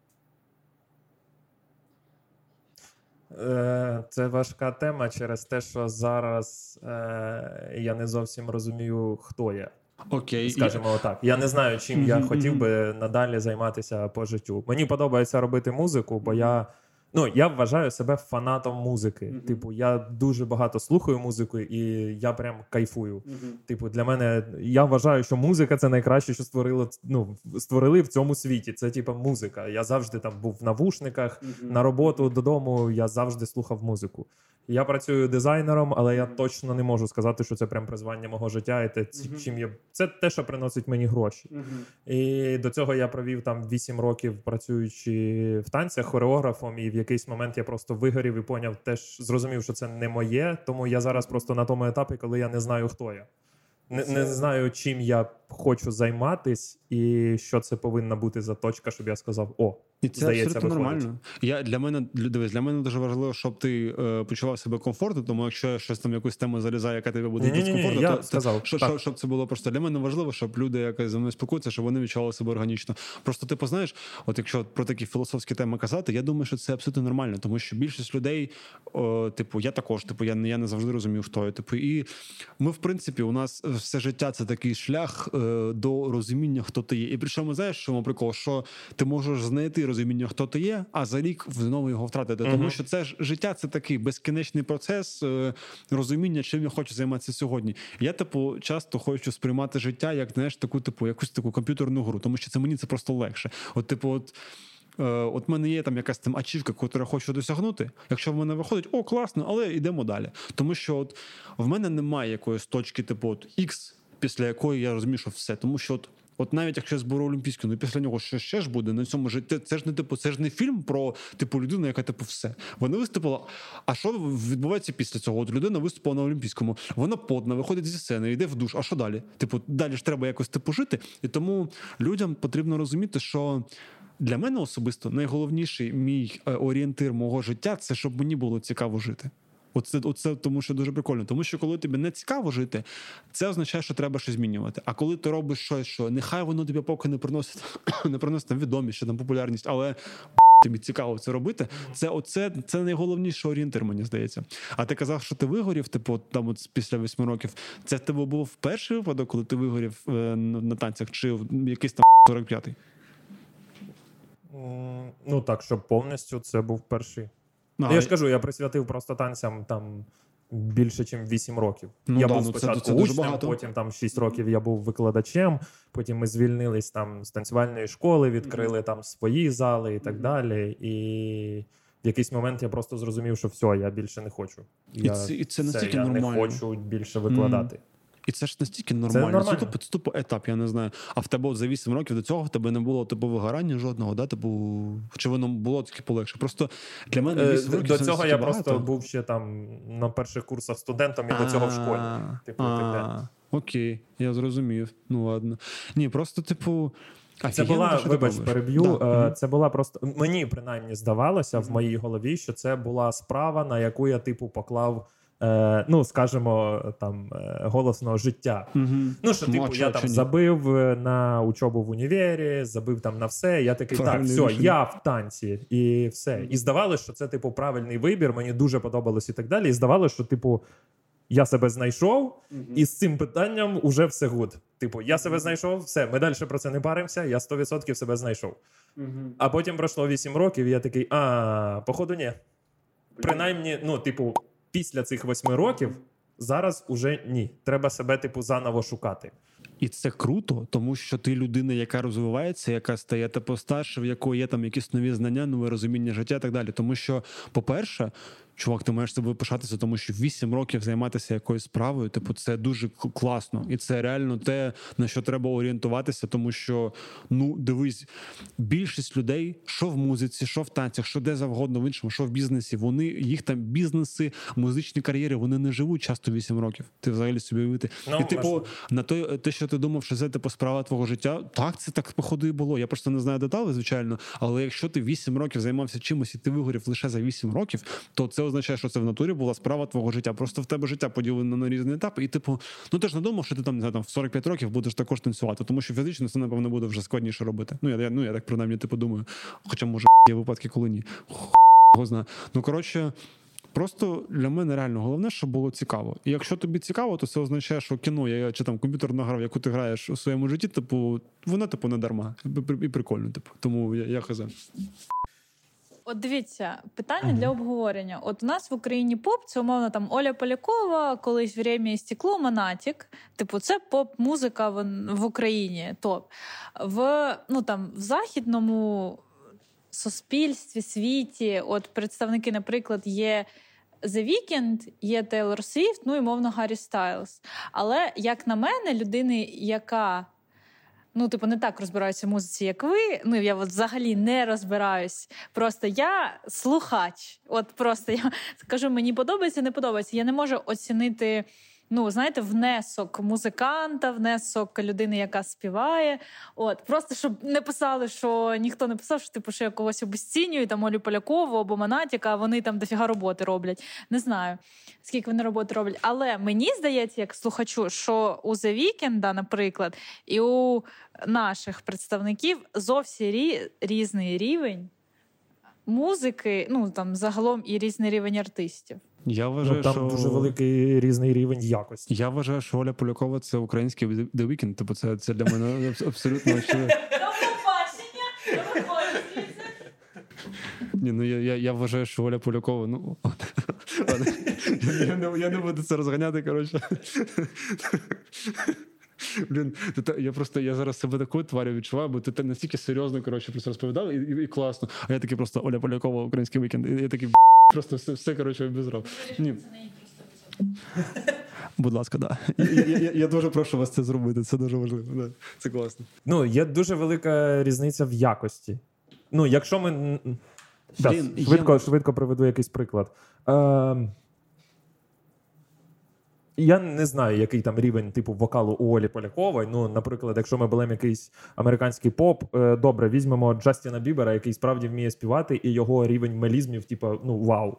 Це важка тема через те, що зараз е, я не зовсім розумію, хто я. Окей. Скажімо я... отак. Я не знаю, чим я хотів би надалі займатися по життю. Мені подобається робити музику, бо я... Ну, я вважаю себе фанатом музики. Mm-hmm. Типу, я дуже багато слухаю музику, і я прям кайфую. Mm-hmm. Типу, для мене, я вважаю, що музика – це найкраще, що створило, ну, створили в цьому світі. Це, типу, музика. Я завжди там був в навушниках, mm-hmm. на роботу, додому, я завжди слухав музику. Я працюю дизайнером, але я точно не можу сказати, що це прям призвання мого життя. І те, mm-hmm. чим я... Це те, що приносить мені гроші. Mm-hmm. І до цього я провів там вісім років, працюючи в танцях, хореографом, і в якийсь момент я просто вигорів і поняв, теж зрозумів, що це не моє, тому я зараз просто на тому етапі, коли я не знаю, хто я. Не, не знаю, чим я хочу займатись і що це повинна бути за точка, щоб я сказав, о, і це здається, абсолютно виходить. Нормально. Я, для мене, дивись, для мене дуже важливо, щоб ти е, почував себе комфортно, тому якщо щось там якусь тему залізає, яка тебе буде дискомфортно, я то, сказав, то щоб, щоб це було просто для мене важливо, щоб люди, які зі мною спілкуються, щоб вони відчували себе органічно. Просто ти познаєш, от якщо про такі філософські теми казати, я думаю, що це абсолютно нормально, тому що більшість людей, о, типу, я також, типу, я, я не завжди розумію, хто я, типу, і ми, в принципі, у нас все життя це такий шлях е, до розуміння, хто ти є. І причому, знаєш, що, прикол, що ти можеш знайти розуміння, хто ти є, а за рік знову його втратити. Uh-huh. Тому що це ж життя, це такий безкінечний процес е, розуміння, чим я хочу займатися сьогодні. Я, типу, часто хочу сприймати життя як, знаєш, таку, типу, якусь таку комп'ютерну гру, тому що це мені це просто легше. От, типу, от От в мене є там якась там ачівка, яку я хочу досягнути. Якщо в мене виходить, о, класно, але йдемо далі. Тому що от в мене немає якоїсь точки, типу, от X, після якої я розумію, що все. Тому що от От навіть якщо я зберу Олімпійську, ну після нього ще, ще ж буде на цьому житті. Це ж не типу, це ж не фільм про типу людину, яка типу все. Вона виступила. А що відбувається після цього? От людина виступила на Олімпійському. Вона потна, виходить зі сцени, йде в душ. А що далі? Типу, далі ж треба якось типу жити. І тому людям потрібно розуміти, що для мене особисто найголовніший мій е, орієнтир мого життя – це щоб мені було цікаво жити. Оце, оце тому, що дуже прикольно. Тому що коли тобі не цікаво жити, це означає, що треба щось змінювати. А коли ти робиш щось, що нехай воно тобі поки не приносить, не приносить там відомість, там популярність, але тобі цікаво це робити, це, оце, це найголовніший орієнтир, мені здається. А ти казав, що ти вигорів, типу, там от після восьми років. Це в тебе був перший випадок, коли ти вигорів е, на, на танцях, чи якийсь там сорок п'ятий? М, Ну так, щоб повністю це був перший. А, Я ж кажу, я присвятив просто танцям там більше, ніж вісім років. Ну я да, був ну це- спочатку це дуже учнем, багато. потім там шість років я був викладачем, потім ми звільнились там з танцювальної школи, відкрили там свої зали і так далі. І в якийсь момент я просто зрозумів, що все, я більше не хочу. Я, це- і це все, настільки я нормально. не хочу більше викладати. І це ж настільки нормально. Це, нормально. тупо, це тупо етап, я не знаю. А в тебе от за вісім років до цього в тебе не було типу вигорання жодного, да? Типу, чи воно було таке полегше? Просто для мене Е, вісім років До це цього настільки я багато. просто був ще там на перших курсах студентом і до цього в школі. А, Типу, і так далі. а, окей, я зрозумів. Ну ладно. Ні, просто типу. Це офігенно, була, те, що ти вибач, робиш. переб'ю. Да. е, Мгм. Це була просто мені принаймні здавалося в моїй голові, що це була справа, на яку я типу поклав, е, ну скажімо, там е, голосно життя. Мгм. Ну що, Ну, типу, а я чо- там чо ні? забив е, на учобу в універі, забив там на все. Я такий, Правильне так, все, рішення. я в танці, і все. І здавалося, що це типу правильний вибір. Мені дуже подобалось і так далі. І здавалося, що типу. Я себе знайшов, і з цим питанням уже все гуд. Типу, я себе знайшов, все, ми далі про це не паримося, я сто відсотків себе знайшов. А потім пройшло вісім років, і я такий, а, походу, ні. Принаймні, ну, типу, після цих восьми років зараз уже ні. Треба себе, типу, заново шукати. І це круто, тому що ти людина, яка розвивається, яка стає типу старше, в якої є там якісь нові знання, нове розуміння життя і так далі. Тому що, по-перше, чувак, ти маєш себе пишатися, тому що вісім років займатися якоюсь справою, типу, це дуже к- класно. І це реально те, на що треба орієнтуватися, тому що, ну, дивись, більшість людей, що в музиці, що в танцях, що де завгодно в іншому, що в бізнесі, вони, їх там бізнеси, музичні кар'єри, вони не живуть часто вісім років. Ти взагалі собі уявити. Ну, і, типу, можливо. на той, те, що ти думав, що це типу справа твого життя, так, це так походу і було. Я просто не знаю деталей, звичайно. Але якщо ти вісім років займався чимось і ти вигорів лише за вісім років, то це означає, що це в натурі була справа твого життя. Просто в тебе життя поділено на різні етапи. І типу, ну ти ж не думав, що ти там, не знаю, там в сорок п'ять років будеш також танцювати, тому що фізично це, напевно, буде вже складніше робити. Ну, я, я, ну, я так принаймні типу думаю. Хоча, може, є випадки, коли ні. Хо знає. Ну, коротше. Просто для мене реально головне, щоб було цікаво. І якщо тобі цікаво, то це означає, що кіно я, чи там комп'ютерна гра, яку ти граєш у своєму житті, типу, воно типу не дарма. І, і прикольно, типу. Тому я, я хз. От дивіться, питання для обговорення. От у нас в Україні поп, це умовно там Оля Полякова, колись «Время і стекло», Монатік. Типу, це поп-музика в, в Україні, топ. В, ну, там, в західному суспільстві, світі, от представники, наприклад, є The Weeknd, є Тейлор Свіфт, ну і, мовно, Гаррі Стайлз. Але, як на мене, людини, яка ну, типу, не так розбираюся в музиці, як ви. Ну, я от взагалі не розбираюсь. Просто я слухач. От просто я скажу, мені подобається, не подобається. Я не можу оцінити, ну, знаєте, внесок музиканта, внесок людини, яка співає. От, просто, щоб не писали, що ніхто не писав, що, типу, що я когось обесцінюю, там, Олю Полякову або Монатіка, а вони там дофіга роботи роблять. Не знаю, скільки вони роботи роблять. Але мені здається, як слухачу, що у The Weeknd, наприклад, і у наших представників зовсім рі- різний рівень музики, ну, там, загалом і різний рівень артистів. Я вважаю, Ну, там що... дуже великий різний рівень якості. Я вважаю, що Оля Полякова – це український The Weeknd. Типу, це, це для мене абсолютно очевидно. До побачення! До побачення! Ні, ну я, я, я вважаю, що Оля Полякова, ну... я, я, не, я не буду це розганяти, коротше. Блін, я просто я зараз себе такою тварю відчуваю, бо ти настільки серйозно, коротше, просто розповідав, і, і, і класно. А я такий просто Оля Полякова, український вікенд. І я такий, просто все, все коротше, обізрав. Ні. Будь ласка, да. Я, я, я дуже прошу вас це зробити, це дуже важливо. Да. Це класно. Ну, є дуже велика різниця в якості. Ну, якщо ми... Да, Блін, швидко, я- швидко приведу якийсь приклад. Е, я не знаю, який там рівень типу вокалу у Олі Полякової. Ну, наприклад, якщо ми беремо якийсь американський поп, е, добре, візьмемо Джастіна Бібера, який справді вміє співати, і його рівень мелізмів, типу, ну, вау.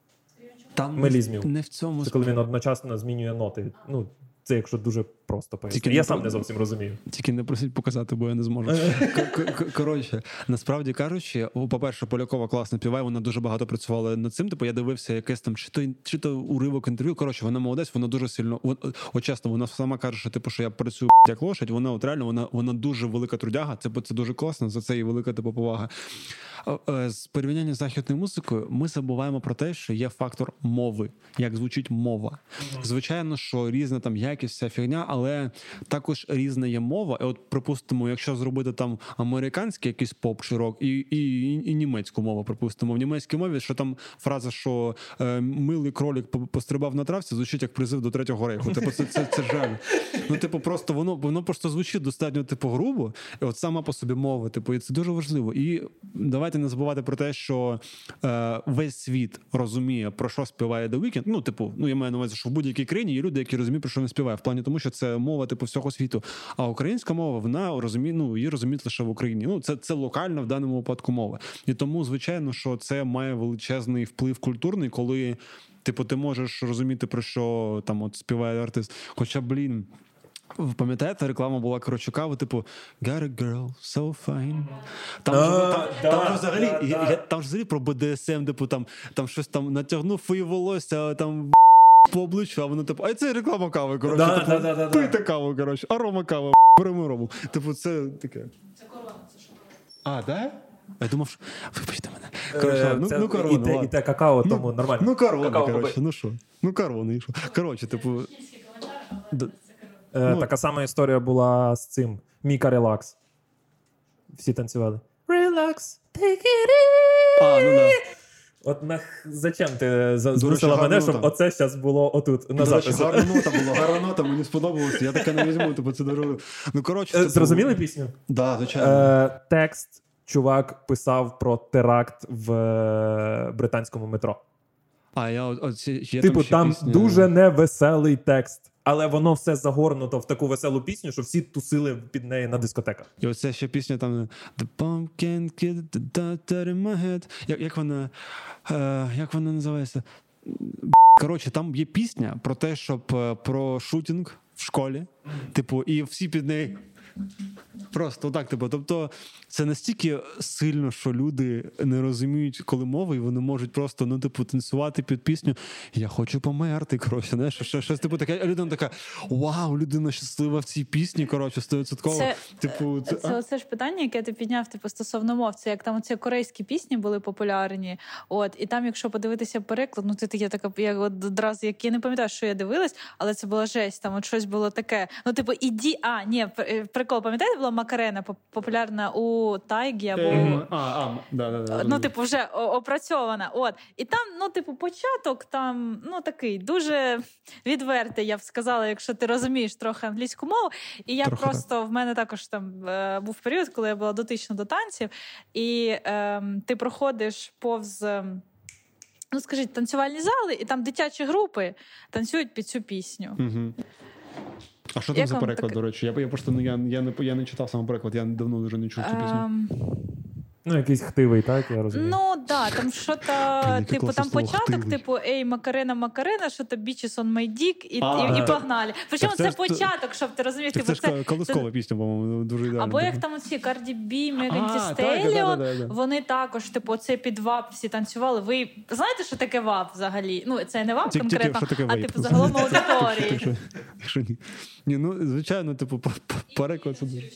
Там Мелізмів. не в цьому Це коли він одночасно змінює ноти. Ну, це якщо дуже просто пояснити. Тільки Я не сам про- не зовсім розумію. Тільки не просить показати, бо я не зможу. К- к- к- Коротше, насправді кажучи, о, по-перше, Полякова класно співає, вона дуже багато працювала над цим. Типу, я дивився якесь там, чи то, чи то уривок інтерв'ю. Коротше, вона молодець, вона дуже сильно. Вон, от чесно, вона сама каже, що типу, що я працюю як лошадь. Вона от реально, вона, вона дуже велика трудяга. Це, це дуже класно, за це і велика типу повага. А, е, З порівняння з західною музикою ми забуваємо про те, що є фактор мови, як звучить мова. Звичайно, що різна там якість, вся фігня, але також різна є мова. І от, припустимо, якщо зробити там американський якийсь поп чи рок, і, і, і, і німецьку мову, припустимо. В німецькій мові, що там фраза, що е, милий кролик по- пострибав на травці, звучить як призив до третього рейху. Типу, це, це, це жаль. Ну, типу, просто воно, воно просто звучить достатньо типу грубо, і от сама по собі мова, типу, і це дуже важливо. І давайте не забувати про те, що е, весь світ розуміє, про що співає The Weeknd. Ну, типу, ну я маю на увазі, що в будь-якій країні є люди, які розуміють, про що він співає, в плані тому, що це мова типу всього світу. А українська мова, вона розуміє, ну, її розуміють лише в Україні. Ну, це, це локальна в даному випадку мова. І тому, звичайно, що це має величезний вплив культурний, коли типу ти можеш розуміти, про що там от співає артист. Хоча, блін, ви пам'ятаєте, реклама була коротше кава, типу «Got a girl, so fine». Там, А, же, там, да, там же взагалі, да, я, да. я, там же взагалі про бе де ес ем, типу там, там щось там натягнув її волосся, там по обличчю, а воно типу, а це реклама кави, коротше, Да, типу, да, да, да, да. пийте каву, коротше, арома кава, беремо рому. Типу, це таке. Це корона, це шоколад. А, да? Я думав, що... Вибачте мене. Коротше, Е, ну, це ну і, корона, те, і ладно. те какао, Ну, тому нормально. Ну, корона, Какао коротше, купи. ну що? Ну, корона, і що? Коротше, типу... Кільський коментар, але Да. це корона. Е, ну, така сама історія була з цим. Міка Релакс. Всі танцювали. Relax, take it easy. А, ну да. От нах... зачем ти за- До змусила речі, мене, гарна щоб нота. оце зараз було отут, на До речі, записі? гарна нота була, гарна нота, мені сподобалося. Я таке не візьму, типу це дуже... Ну, коротше... Е, типу- Зрозуміли пісню? Да, звичайно. Е, текст чувак писав про теракт в е, британському метро. А я от, от, ці- є Типу, ще там пісня- дуже невеселий текст. Але воно все загорнуто в таку веселу пісню, що всі тусили під неї на дискотеках. І оце ще пісня там The pumpkin kid, the doctor in my head. Як, як вона, е, як вона називається? Коротше, там є пісня про те, щоб е, про шутінг в школі. Типу, і всі під неї. Просто так, типу. Тобто, це настільки сильно, що люди не розуміють, коли мова, і вони можуть просто, ну, типу, танцювати під пісню. Я хочу померти, коротше, знаєш, щось, щось типу таке. А людина така: вау, людина щаслива в цій пісні, коротше, сто відсотків. Це, Типу, це, це оце ж питання, яке ти підняв типу, стосовно мов. Це як там оці корейські пісні були популярні. От, і там, якщо подивитися переклад, ну ти таке така, я от одразу, як я не пам'ятаю, що я дивилась, але це була жесть. Там от щось було таке. Ну, типу, іді, а, ні, прикол, пам'ятаєте, була Макарена популярна у Тайгі або. Е, А, а, да, да, да. Ну, типу, вже о- опрацьована. От. І там, ну, типу, початок там, ну, такий дуже відвертий, я б сказала, якщо ти розумієш трохи англійську мову. І я Трохи просто, в мене також там е, був період, коли я була дотична до танців, і е, ти проходиш повз, е, ну, скажіть, танцювальні зали, і там дитячі групи танцюють під цю пісню. Угу. А що там Як за вам переклад, таке? до речі? Я, я просто ну, я, я, не, я не читав сам переклад, я давно вже не чув цю пісню. Ем, Ну, якийсь хтивий, так, я розумію. Ну, да, там що-то, яке типу, класне там слово, початок, «хтивий». типу, ей, Макарена, Макарена, що то bitches on my dick, і, А, і, і так. погнали. Причому Так це це ж- початок, щоб ти розумієш, Так типу, це ж це... колискова пісня, по-моєму, дуже ідеально. Або як там оці Cardi B, Megan А, Thee так, да, Stallion, да, да, да. вони також, типу, це під вап всі танцювали. Ви знаєте, що таке вап взагалі? Ну, це не вап Тільки- тільки, конкретно, що таке а вейп. типу загалом Так аудиторії. що- так що ні. Ні, ну, звичайно, типу, по- по- переклад це дуже.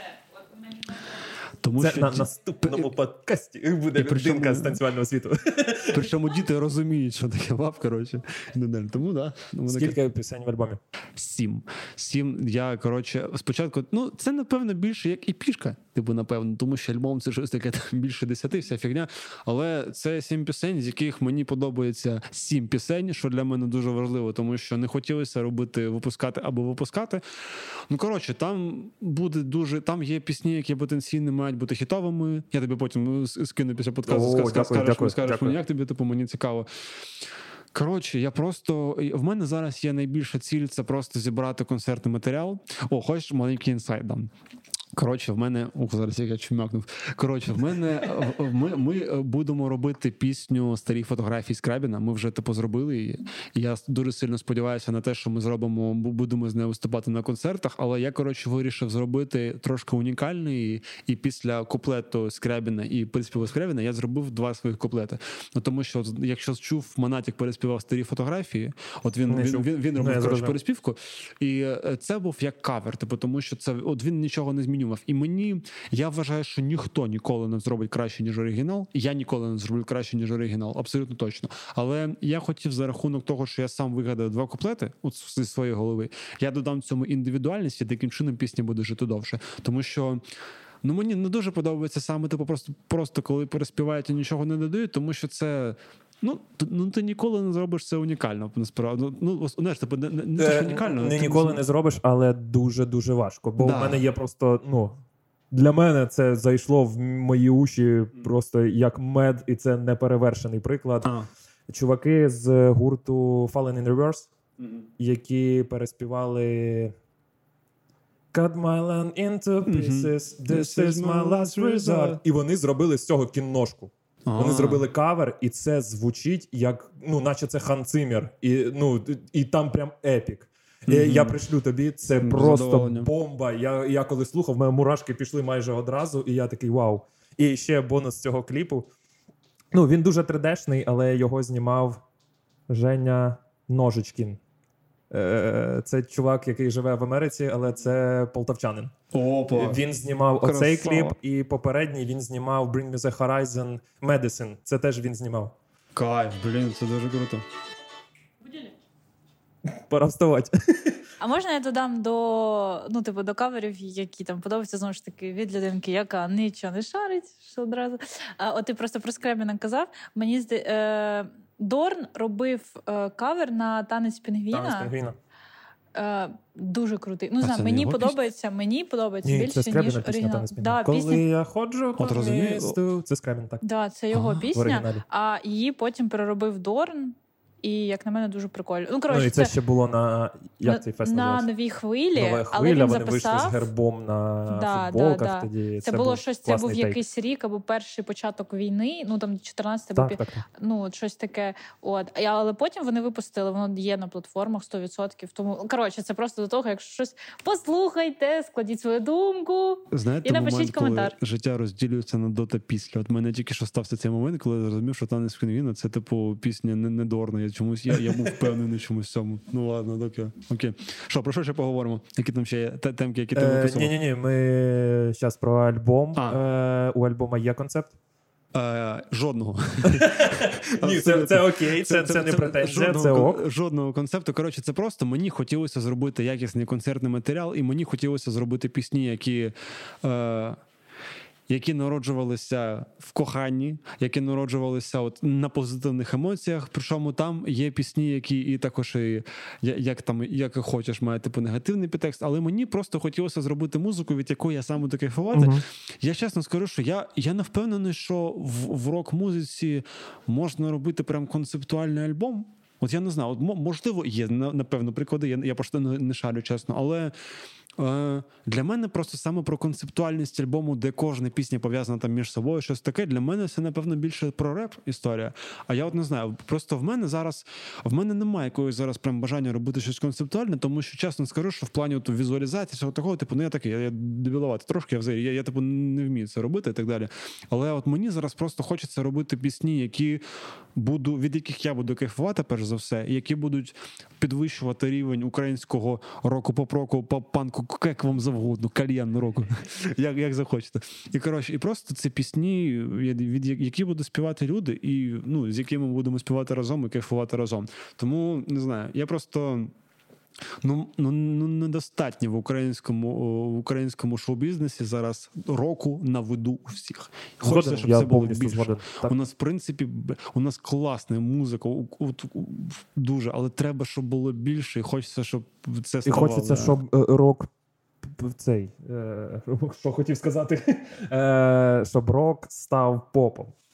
Тому Це що на ді- наступному подкасті буде і причому- людинка з танцювального світу. Причому діти розуміють, що таке вап, коротше. і так далі. Тому, да. ну, вони Скільки пісень в альбомі? Сім. Сім. Я, коротше, спочатку, ну, це, напевно, більше як і пішка, типу, напевно, тому що альбом це щось таке там більше десяти, вся фігня. Але це сім пісень, з яких мені подобається сім пісень, що для мене дуже важливо, тому що не хотілося робити, випускати або випускати. Ну, коротше, там буде дуже, там є пісні, які потенційно мають бути хітовими. Я тобі потім с- скину після подкасту, О, скажеш, дякую, скажеш, дякую, скажеш дякую. мені, як тобі, типу, мені цікаво. Коротше, я просто... В мене зараз є найбільша ціль – це просто зібрати концертний матеріал. О, хочеш маленький інсайт дам? Коротше, в мене... Ух, зараз як я чумякнув. Коротше, в мене... Ми, ми будемо робити пісню «Старі фотографії Скрябіна». Ми вже, типу, зробили її. І я дуже сильно сподіваюся на те, що ми зробимо, будемо з нею виступати на концертах. Але я, коротше, вирішив зробити трошки унікальний. І після куплету Скрябіна і переспіву Скрябіна я зробив два своїх куплети. Ну, тому що, якщо чув, Монатік переспівав «Старі фотографії», от він, він, він, він робив, коротше, переспівку. І це був як кавер, типу, тому що це, от він нічого не змінював. І мені, я вважаю, що ніхто ніколи не зробить краще, ніж оригінал. Я ніколи не зроблю краще, ніж оригінал. Абсолютно точно. Але я хотів за рахунок того, що я сам вигадав два куплети от зі своєї голови, я додам цьому індивідуальність, і таким чином пісня буде жити довше. Тому що ну, мені не дуже подобається саме, типу, просто, просто коли переспівають і нічого не додають, тому що це... Ну, ти, ну, ти ніколи не зробиш це унікально, насправді. Ну, знаєш, типу, не, не те, що унікально. Не ти ніколи не зробиш, але дуже-дуже важко. Бо Да. в мене є просто, ну, для мене це зайшло в мої уші просто як мед, і це неперевершений приклад. А. Чуваки з гурту Fallen in Reverse, Mm-hmm. які переспівали Cut my land into pieces, this is my last resort. І вони зробили з цього кіношку. Ага. Вони зробили кавер, і це звучить як, ну, наче це Хан Циммер. І, ну, і там прям епік. Mm-hmm. Я пришлю тобі, це Mm, просто бомба. Я, я коли слухав, в мене мурашки пішли майже одразу, і я такий вау. І ще бонус цього кліпу. Ну, він дуже три дешний, але його знімав Женя Ножичкін. Це чувак, який живе в Америці, але це полтавчанин. Опа. Він знімав Красава. оцей кліп, і попередній він знімав Bring Me The Horizon Medicine. Це теж він знімав. Кайф, блін, це дуже круто. Видели? Пора вставати. А можна я додам до, ну, типу, до каверів, які там подобаються, знову ж таки, від людинки, яка нічого не шарить, що одразу. А, от ти просто про Скрябіна казав. Мені зда... е... Дорн робив е... кавер на «Танець пінгвіна». Танець пінгвіна. Е... Дуже крутий. Ну, А знаю, це не мені його подобається, мені подобається Ні, більше, це Скрябіна ніж пісня оригінал. «Танець пінгвіна». Да, Коли пісня... я ходжу по От розумію. місту. Це Скрябін, так. Да, це його Ага, в пісня, оригіналі. а її потім переробив Дорн. І, як на мене, дуже прикольно. Ну, коротше, Ну, і це, це ще було на, як на, цей фест на називався? новій хвилі, Нова але хвиля, він вони записав... вийшли з гербом на Да, футболках да, да. тоді. Це, це було був щось, це був класний тейк. якийсь рік або перший початок війни, ну там чотирнадцятий або Так, так, так. ну от щось таке. От, А- але потім вони випустили, воно є на платформах сто відсотків. Тому коротше, це просто до того, якщо щось послухайте, складіть свою думку. Знаєте, І напишіть момент, коментар. коли життя розділюється на до та після. От мене тільки що стався цей момент, коли я зрозумів, що «Танець пінгвіна» — це, типу, пісня не, не Дорна. Я чомусь, я, я був впевнений чомусь в цьому. Ну ладно, окей. Окей. Що, про що ще поговоримо? Які там ще є те- темки, які ти Е, виписував? Ні-ні-ні, ми зараз про альбом. А. Е, у альбома є концепт? Е, жодного. Ні, це, це окей, це, це, не претензія, жодного, це ок. кон- жодного концепту. Коротше, це просто мені хотілося зробити якісний концертний матеріал, і мені хотілося зробити пісні, які, е, які народжувалися в коханні, які народжувалися от на позитивних емоціях. Причому там є пісні, які і також і, я- як там, як і хочеш, має типу негативний підтекст, але мені просто хотілося зробити музику, від якої я сам буду кайфувати. Мгм. Я чесно скажу, що я, я не впевнений, що в, в рок-музиці можна робити прям концептуальний альбом. От я не знаю, от, мо- можливо, є, на- напевно, приклади, я, я просто не, не шарю, чесно, але е, для мене просто саме про концептуальність альбому, де кожна пісня пов'язана там між собою, щось таке, для мене це, напевно, більше про реп історія. А я от не знаю, просто в мене зараз, в мене немає якогось зараз прям бажання робити щось концептуальне, тому що, чесно скажу, що в плані от візуалізації, всього такого, типу, ну я такий, я, я дебіловатий трошки, я взагалі, я, я, типу, не вмію це робити і так далі. Але от мені зараз просто хочеться робити пісні, які буду, від яких я буду кайфувати, перш за все, і які будуть підвищувати рівень українського року, поп-року, поп-панку, як вам завгодно, кальянну року, як, як захочете. І, коротше, і просто це пісні, від, від які будуть співати люди, і, ну, з якими ми будемо співати разом і кайфувати разом. Тому, не знаю, я просто... Ну, ну, ну недостатньо в українському, в українському шоу-бізнесі зараз року на виду у всіх. Хочеться, Згоден, щоб я це було повністю більше. згоден. Так. У нас, в принципі, б- у нас класна музика, у- у- у- дуже, але треба, щоб було більше, і хочеться, щоб це І ставало. хочеться, щоб е, рок п- цей, е, що хотів сказати, е, щоб рок став попом.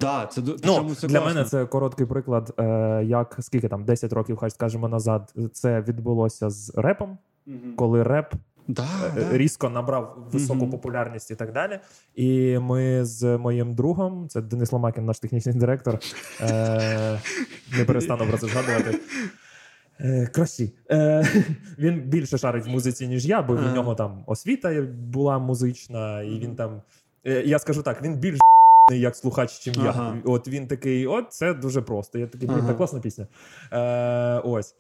Да, це, Ну, причому це для класно. мене це короткий приклад, е, як скільки там, десять років, хай скажемо, назад, це відбулося з репом, Мгм. коли реп Да, е, да. різко набрав високу Мгм. популярність і так далі. І ми з моїм другом, це Денис Ломакін, наш технічний директор, е, не перестану про це згадувати. Е, Красі. Е, він більше шарить в музиці, ніж я, бо в Ага. нього там освіта була музична, і він там. е, Я скажу так, він більш як слухач, чим Ага. я. От він такий, от це дуже просто. Я такий, блін, Ага. та класна пісня. Е, ось.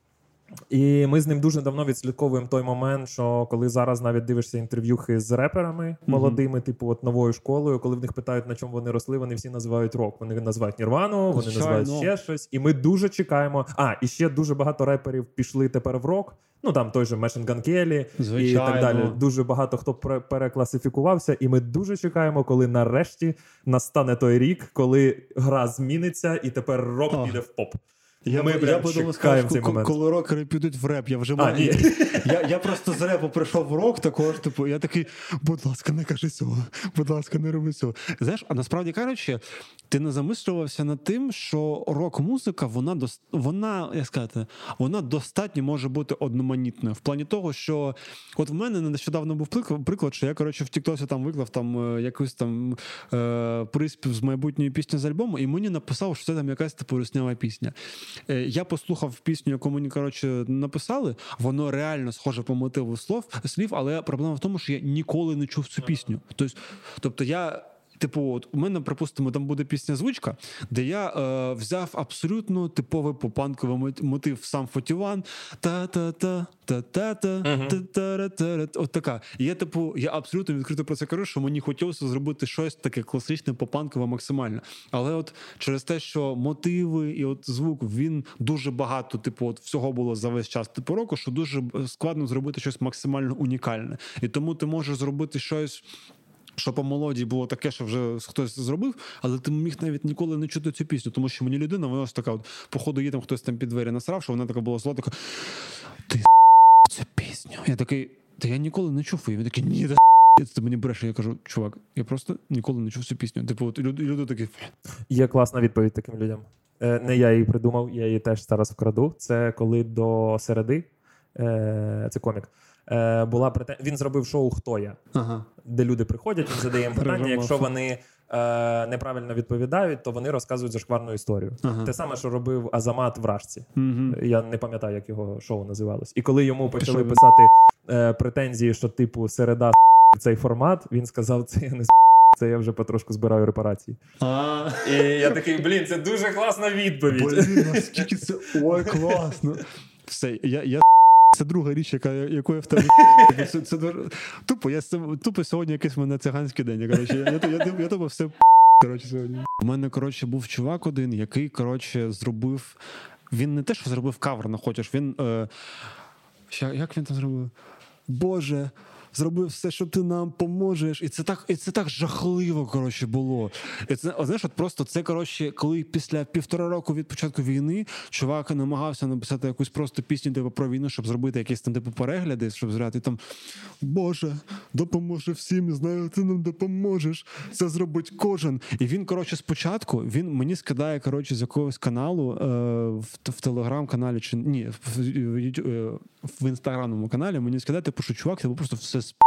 І ми з ним дуже давно відслідковуємо той момент, що коли зараз навіть дивишся інтерв'юхи з реперами молодими, типу от новою школою, коли в них питають, на чому вони росли, вони всі називають рок. Вони називають Нірвану, вони Звичайно. називають ще щось. І ми дуже чекаємо. А, і ще дуже багато реперів пішли тепер в рок. Ну там той же Machine Gun Kelly і Звичайно. так далі. Дуже багато хто пре- перекласифікувався, і ми дуже чекаємо, коли нарешті настане той рік, коли гра зміниться, і тепер рок О. піде в поп. Я, Ми я прям подумав, чекаємо скажу, цей ко- момент. коли рокери підуть в реп, я вже А, маю. ні. Я, я просто з репу прийшов в рок, також, типу, я такий, будь ласка, не кажи цього, будь ласка, не роби цього. Знаєш, а насправді кажучи, ти не замислювався над тим, що рок-музика, вона, дос- вона, як сказати, вона достатньо може бути одноманітною. В плані того, що от в мене нещодавно був прик- приклад, що я, коротше, в Тіктосі там виклав там е, якийсь там е, приспів з майбутньої пісні з альбому, і мені написав, що це там якась типу руснява пісня. Е, я послухав пісню, яку мені, коротше, написали, воно реально схоже по мотиву слов, слів, але проблема в тому, що я ніколи не чув цю пісню. Тобто, тобто я Типу, от у мене, припустимо, там буде пісня «Звичка», де я е, взяв абсолютно типовий попанковий мот- мотив сам Фотіван. Та-та-та, та-та-та, та-та-та-та. От така. І я, типу, я абсолютно відкрито про це кажу, що мені хотілося зробити щось таке класичне, попанкове максимально. Але от через те, що мотиви і от звук, він дуже багато, типу, от всього було за весь час типу року, що дуже складно зробити щось максимально унікальне. І тому ти можеш зробити щось, що по мелодії було таке, що вже хтось зробив, але ти міг навіть ніколи не чути цю пісню, тому що мені людина, вона ж така, от, походу, їй там хтось там під двері насрав, що вона така була зла, така, ти цю пісню. Я такий, та я ніколи не чув її. Він такий, ні, та ти мені брешеш. Я кажу, чувак, я просто ніколи не чув цю пісню. Типу, от, і люди, і люди такі, Є класна відповідь таким людям. Е, Не я її придумав, я її теж зараз вкраду. Це коли до середи, е, це комік, е, була претен... Він зробив шоу «Хто я?», ага. де люди приходять, він задає їм питання. Пережимав. Якщо вони е, неправильно відповідають, то вони розказують зашкварну історію. Ага. Те саме, що робив Азамат в «Рашці». Угу. Я не пам'ятаю, як його шоу називалось. І коли йому почали Пішов. писати е, претензії, що типу середа цей формат, він сказав, це я не це я вже потрошку збираю репарації. А, І я такий, блін, це дуже класна відповідь. блін, наскільки це, ой, класно. Все, я, я це друга річ, яка, яку я в тебе. Це, це дуже... Тупо, я тупо сьогодні якийсь в мене циганський день. Коротше, я, я, я, я тупо все коротше, сьогодні. У мене, коротше, був чувак один, який, коротше, зробив. Він не те, що зробив кавер, не хочеш. Він. Е... Ща, як він там зробив? Боже. Зробив все, що ти нам поможеш. І це так, і це так жахливо, коротше, було. І це, знаєш, от просто це, коротше, коли після півтора року від початку війни чувак намагався написати якусь просто пісню типу, про війну, щоб зробити якісь там типу перегляди, щоб зряти там Боже, допоможе всім, знаю, ти нам допоможеш. Це зробить кожен. І він, коротше, спочатку, він мені скидає, коротше, з якогось каналу е, в, в телеграм-каналі, чи ні, в, в, в інстаграмному каналі мені скидає, типу, що чувак, це просто все сп...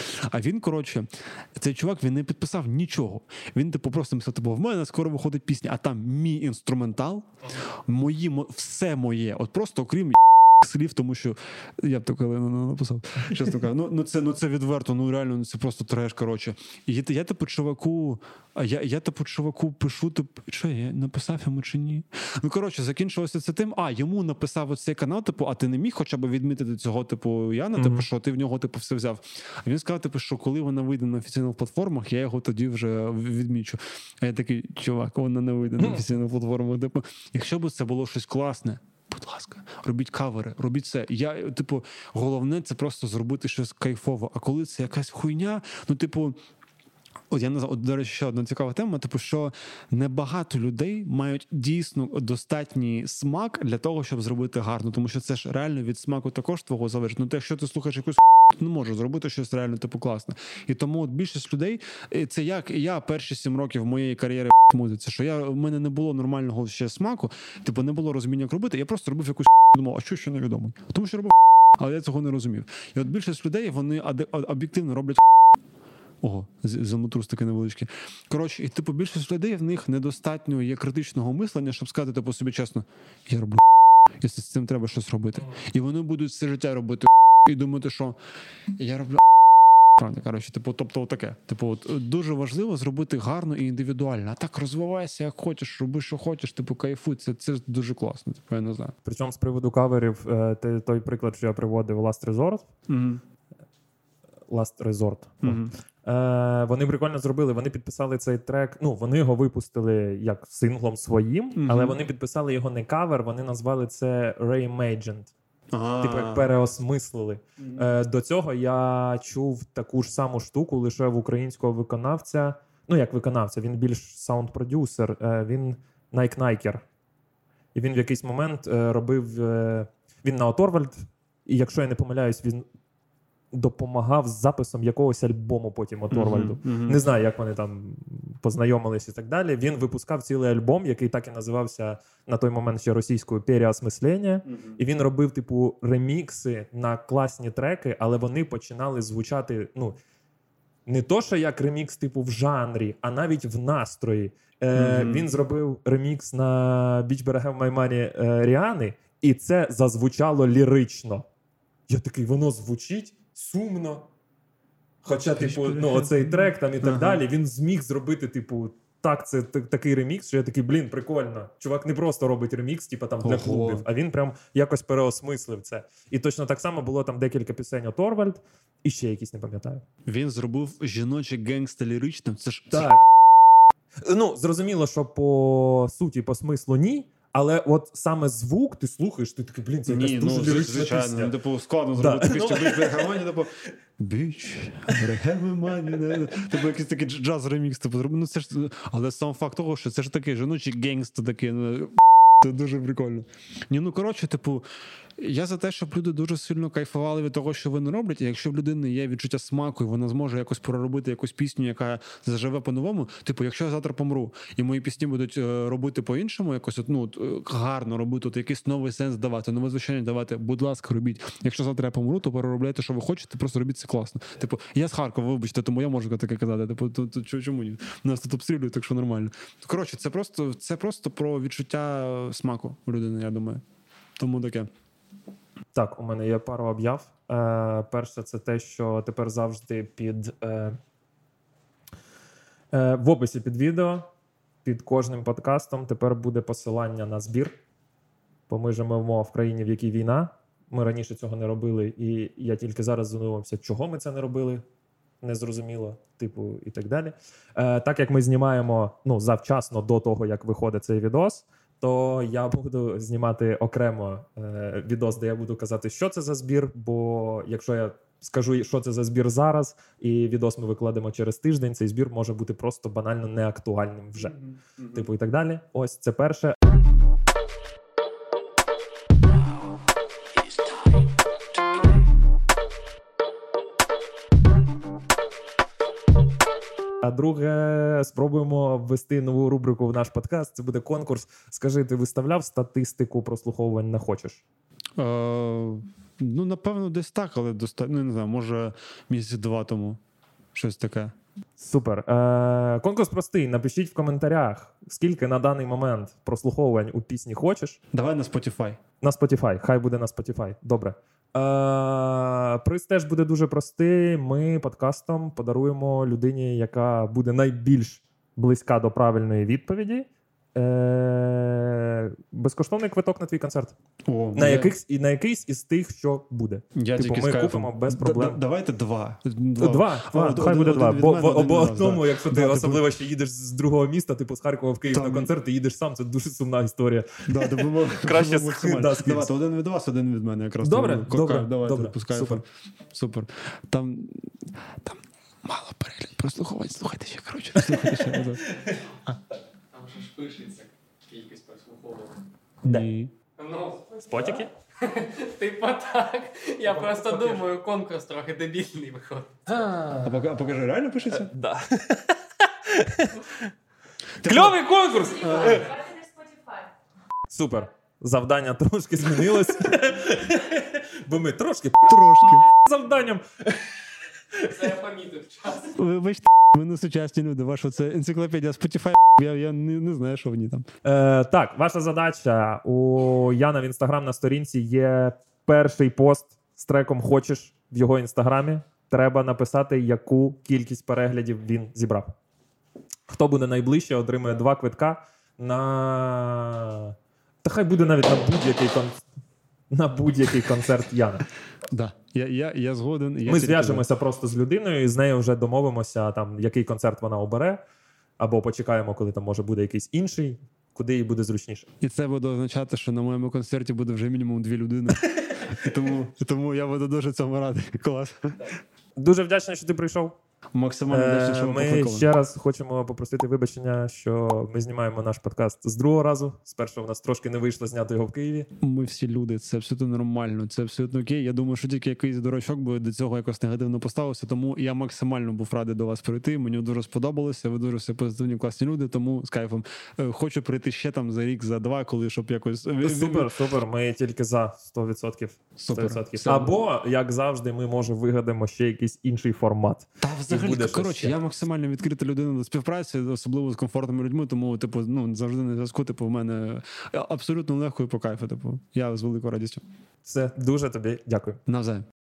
А він, коротше, цей чувак, він не підписав нічого. Він, типу, просто написав, типу, в мене скоро виходить пісня, а там мій інструментал, мої, мо... все моє. От просто, окрім слів, тому що я б таке написав. Чесно кажу, ну, ну, це, ну це відверто, ну реально, ну, це просто треш, коротше. І я, я типу чуваку, я, я типу чуваку пишу, типу, що я написав йому чи ні? Ну, коротше, закінчилося це тим, а, йому написав оцей канал, типу, а ти не міг хоча б відмітити цього, типу, Яна, mm-hmm. типу, що ти в нього, типу, все взяв. А він сказав, типу, що коли вона вийде на офіційних платформах, я його тоді вже відмічу. А я такий, чувак, вона не вийде на офіційних платформах. Типу, якщо б це було щось класне, будь ласка, робіть кавери, робіть це. Я, типу, головне це просто зробити щось кайфово. А коли це якась хуйня, ну, типу, От я не знаю, от, до речі, ще одна цікава тема, типу, що небагато людей мають дійсно достатній смак для того, щоб зробити гарно, тому що це ж реально від смаку також твого залежить. Ну, те, якщо ти слухаєш якусь ти не можеш зробити щось реально типу класне. І тому от більшість людей, це як і я перші сім років моєї кар'єри в музиці, що я, в мене не було нормального ще смаку, типу не було розуміння, як робити, я просто робив якусь думав, а що ще невідомо? Тому що робив але я цього не розумів. І от більшість людей, вони об'єктивно роблять Ого, замотрус таке невеличке. Коротше, і типу більшість людей, в них недостатньо є критичного мислення, щоб сказати типу собі чесно, я роблю і з цим треба щось робити. І вони будуть все життя робити і думати, що я роблю правда, коротше, типу, тобто таке. Типу, от, дуже важливо зробити гарно і індивідуально. А так розвивайся, як хочеш, роби, що хочеш, типу, кайфуй. Це, це дуже класно, типу, я не знаю. Причому з приводу каверів, той приклад, що я приводив, Last Resort, Mm-hmm. Last Resort. Mm-hmm. Е, вони прикольно зробили, вони підписали цей трек, ну, вони його випустили як синглом своїм, mm-hmm. але вони підписали його не кавер, вони назвали це Reimagined. Ага. Типу, як переосмислили. Mm-hmm. Е, до цього я чув таку ж саму штуку лише в українського виконавця. Ну, як виконавця, він більш саунд-продюсер, е, він Найк-Найкер. І він в якийсь момент е, робив... Е, він на Оторвальд, і якщо я не помиляюсь, він допомагав з записом якогось альбому потім Оторвальду. Mm-hmm. Mm-hmm. Не знаю, як вони там познайомились і так далі. Він випускав цілий альбом, який так і називався на той момент ще російською «Переосмислення». Mm-hmm. І він робив, типу, ремікси на класні треки, але вони починали звучати, ну, не то, що як ремікс, типу, в жанрі, а навіть в настрої. Е, mm-hmm. Він зробив ремікс на «Bitch Better Have My Money» е, Ріани, і це зазвучало лірично. Я такий, воно звучить сумно. Хоча, типу, ну, оцей трек там і так ага. далі, він зміг зробити, типу, так, це т- такий ремікс, що я такий, блін, прикольно. Чувак не просто робить ремікс, типу, там, для Ого. клубів, а він прям якось переосмислив це. І точно так само було там декілька пісень Оторвальд, і ще якісь, не пам'ятаю. Він зробив жіноче генгста ліричним, це ж... Так. Ну, зрозуміло, що по суті, по смислу ні, але от саме звук ти слухаєш, ти такий, блін, це якась Ні, дуже ну, лірична звичайно, пісня. Ну, типу, складно зробити да. пісню «Bitch Better Have My Money», типу «Bitch Better Have My Money». Типу якийсь такий джаз-ремікс, типу, ну це ж, але сам факт того, що це ж такий жіночий генгста такий, ну, це дуже прикольно. Ні, ну, коротше, типу, я за те, щоб люди дуже сильно кайфували від того, що вони роблять, і якщо в людини є відчуття смаку, і вона зможе якось проробити якусь пісню, яка заживе по-новому, типу, якщо я завтра помру, і мої пісні будуть робити по-іншому, якось, от, ну, гарно робити, от, якийсь новий сенс давати, нове звучання давати, будь ласка, робіть. Якщо завтра я помру, то переробляйте, що ви хочете, просто робіть це класно. Типу, я з Харкова, вибачте, тому я можу таке казати. Типу, то, то, чому ні? Нас тут обстрілюють, так що нормально. Коротше, це просто, це просто про відчуття смаку у людини, я думаю. Тому таке. Так, у мене є пару об'яв. Е, перше, це те, що тепер завжди під е, е, в описі під відео, під кожним подкастом тепер буде посилання на збір. Бо ми живемо в країні, в якій війна. Ми раніше цього не робили, і я тільки зараз задумався, чого ми це не робили. Незрозуміло, типу, і так далі. Е, так як ми знімаємо, ну, завчасно до того, як виходить цей відос, то я буду знімати окремо е, відос, де я буду казати, що це за збір, бо якщо я скажу, що це за збір зараз, і відос ми викладемо через тиждень, цей збір може бути просто банально неактуальним вже. Mm-hmm. Типу і так далі. Ось це перше. А друге, спробуємо ввести нову рубрику в наш подкаст. Це буде конкурс. Скажи, ти виставляв статистику прослуховувань на «Хочеш»? Е, ну, напевно, десь так, але достатньо, ну, не знаю, може місяць-два тому. Щось таке. Супер. Е, конкурс простий. Напишіть в коментарях, скільки на даний момент прослуховувань у пісні «Хочеш». Давай на Spotify. На Spotify. Хай буде на Spotify. Добре. Е, приз теж буде дуже простий. Ми подкастом подаруємо людині, яка буде найбільш близька до правильної відповіді, Е, безкоштовний квиток на твій концерт. О, на, я... якийсь, і на якийсь із тих, що буде. Я типу, ми скажу, купимо без проблем. Давайте два. Два, два. два. О, хай буде два. Бо в одному, да. якщо ти да, особливо типу... ще їдеш з другого міста, типу з Харкова в Київ там... на концерт, ти їдеш сам, це дуже сумна історія. Да, типу, краще з Давайте один від вас, один від мене. Якраз добре, тому, добре, давайте, добре. Супер. Супер. Там, там Мало перегляд, прослуховувати, слухайте ще, коротше. Слухайте ще. Там же ж пишеться кількість прослуховувань. Ні. Ну, Спотіки? типа так. Я просто думаю, конкурс трохи дебільний виходить. А пока- покажи, реально пишеться? Да. Кльовий конкурс! Давайте на Spotify. Супер. Завдання трошки змінилось. Бо ми трошки Трошки. завданням. Це я помітив час. Вибачте, ми не сучасні люди. Ваша це енциклопедія Spotify. Я, я не, не знаю, що в ній там. Е, так, ваша задача. У Яна в інстаграм на сторінці є перший пост з треком «Хочеш» в його інстаграмі. Треба написати, яку кількість переглядів він зібрав. Хто буде найближче, отримує два квитка на... Та хай буде навіть на будь-який, кон... на будь-який концерт Яна. Да. Я, я, я згоден. Я Ми тільки зв'яжемося просто з людиною і з нею вже домовимося, там, який концерт вона обере, або почекаємо, коли там може буде якийсь інший, куди їй буде зручніше. за. І це буде означати, що на моєму концерті буде вже мінімум дві людини. І тому, і тому я буду дуже цьому радий. Клас. Дуже вдячний, що ти прийшов. Максимально Е, вдячний, що ви Ми покликали. ще раз хочемо попросити вибачення, що ми знімаємо наш подкаст з другого разу. Спершу в нас трошки не вийшло зняти його в Києві. Ми всі люди, це абсолютно нормально, це абсолютно окей. Я думаю, що тільки якийсь дурачок би до цього якось негативно поставився, тому я максимально був радий до вас прийти. Мені дуже сподобалося. Ви дуже все позитивні, класні люди, тому з кайфом. Е, Хочу прийти ще там за рік, за два, коли щоб якось Супер, супер. Ми тільки за сто відсотків. сто Супер. відсотків. Все. Або, як завжди, ми може вигадаємо ще якийсь інший формат. Та взагалі, буде щось коротше, ще. я максимально відкрита людина до співпраці, особливо з комфортними людьми, тому, типу, ну, завжди на зв'язку, типу, в мене абсолютно легко і по кайфу, типу. Я з великою радістю. Все, дуже тобі дякую. Навзаєм.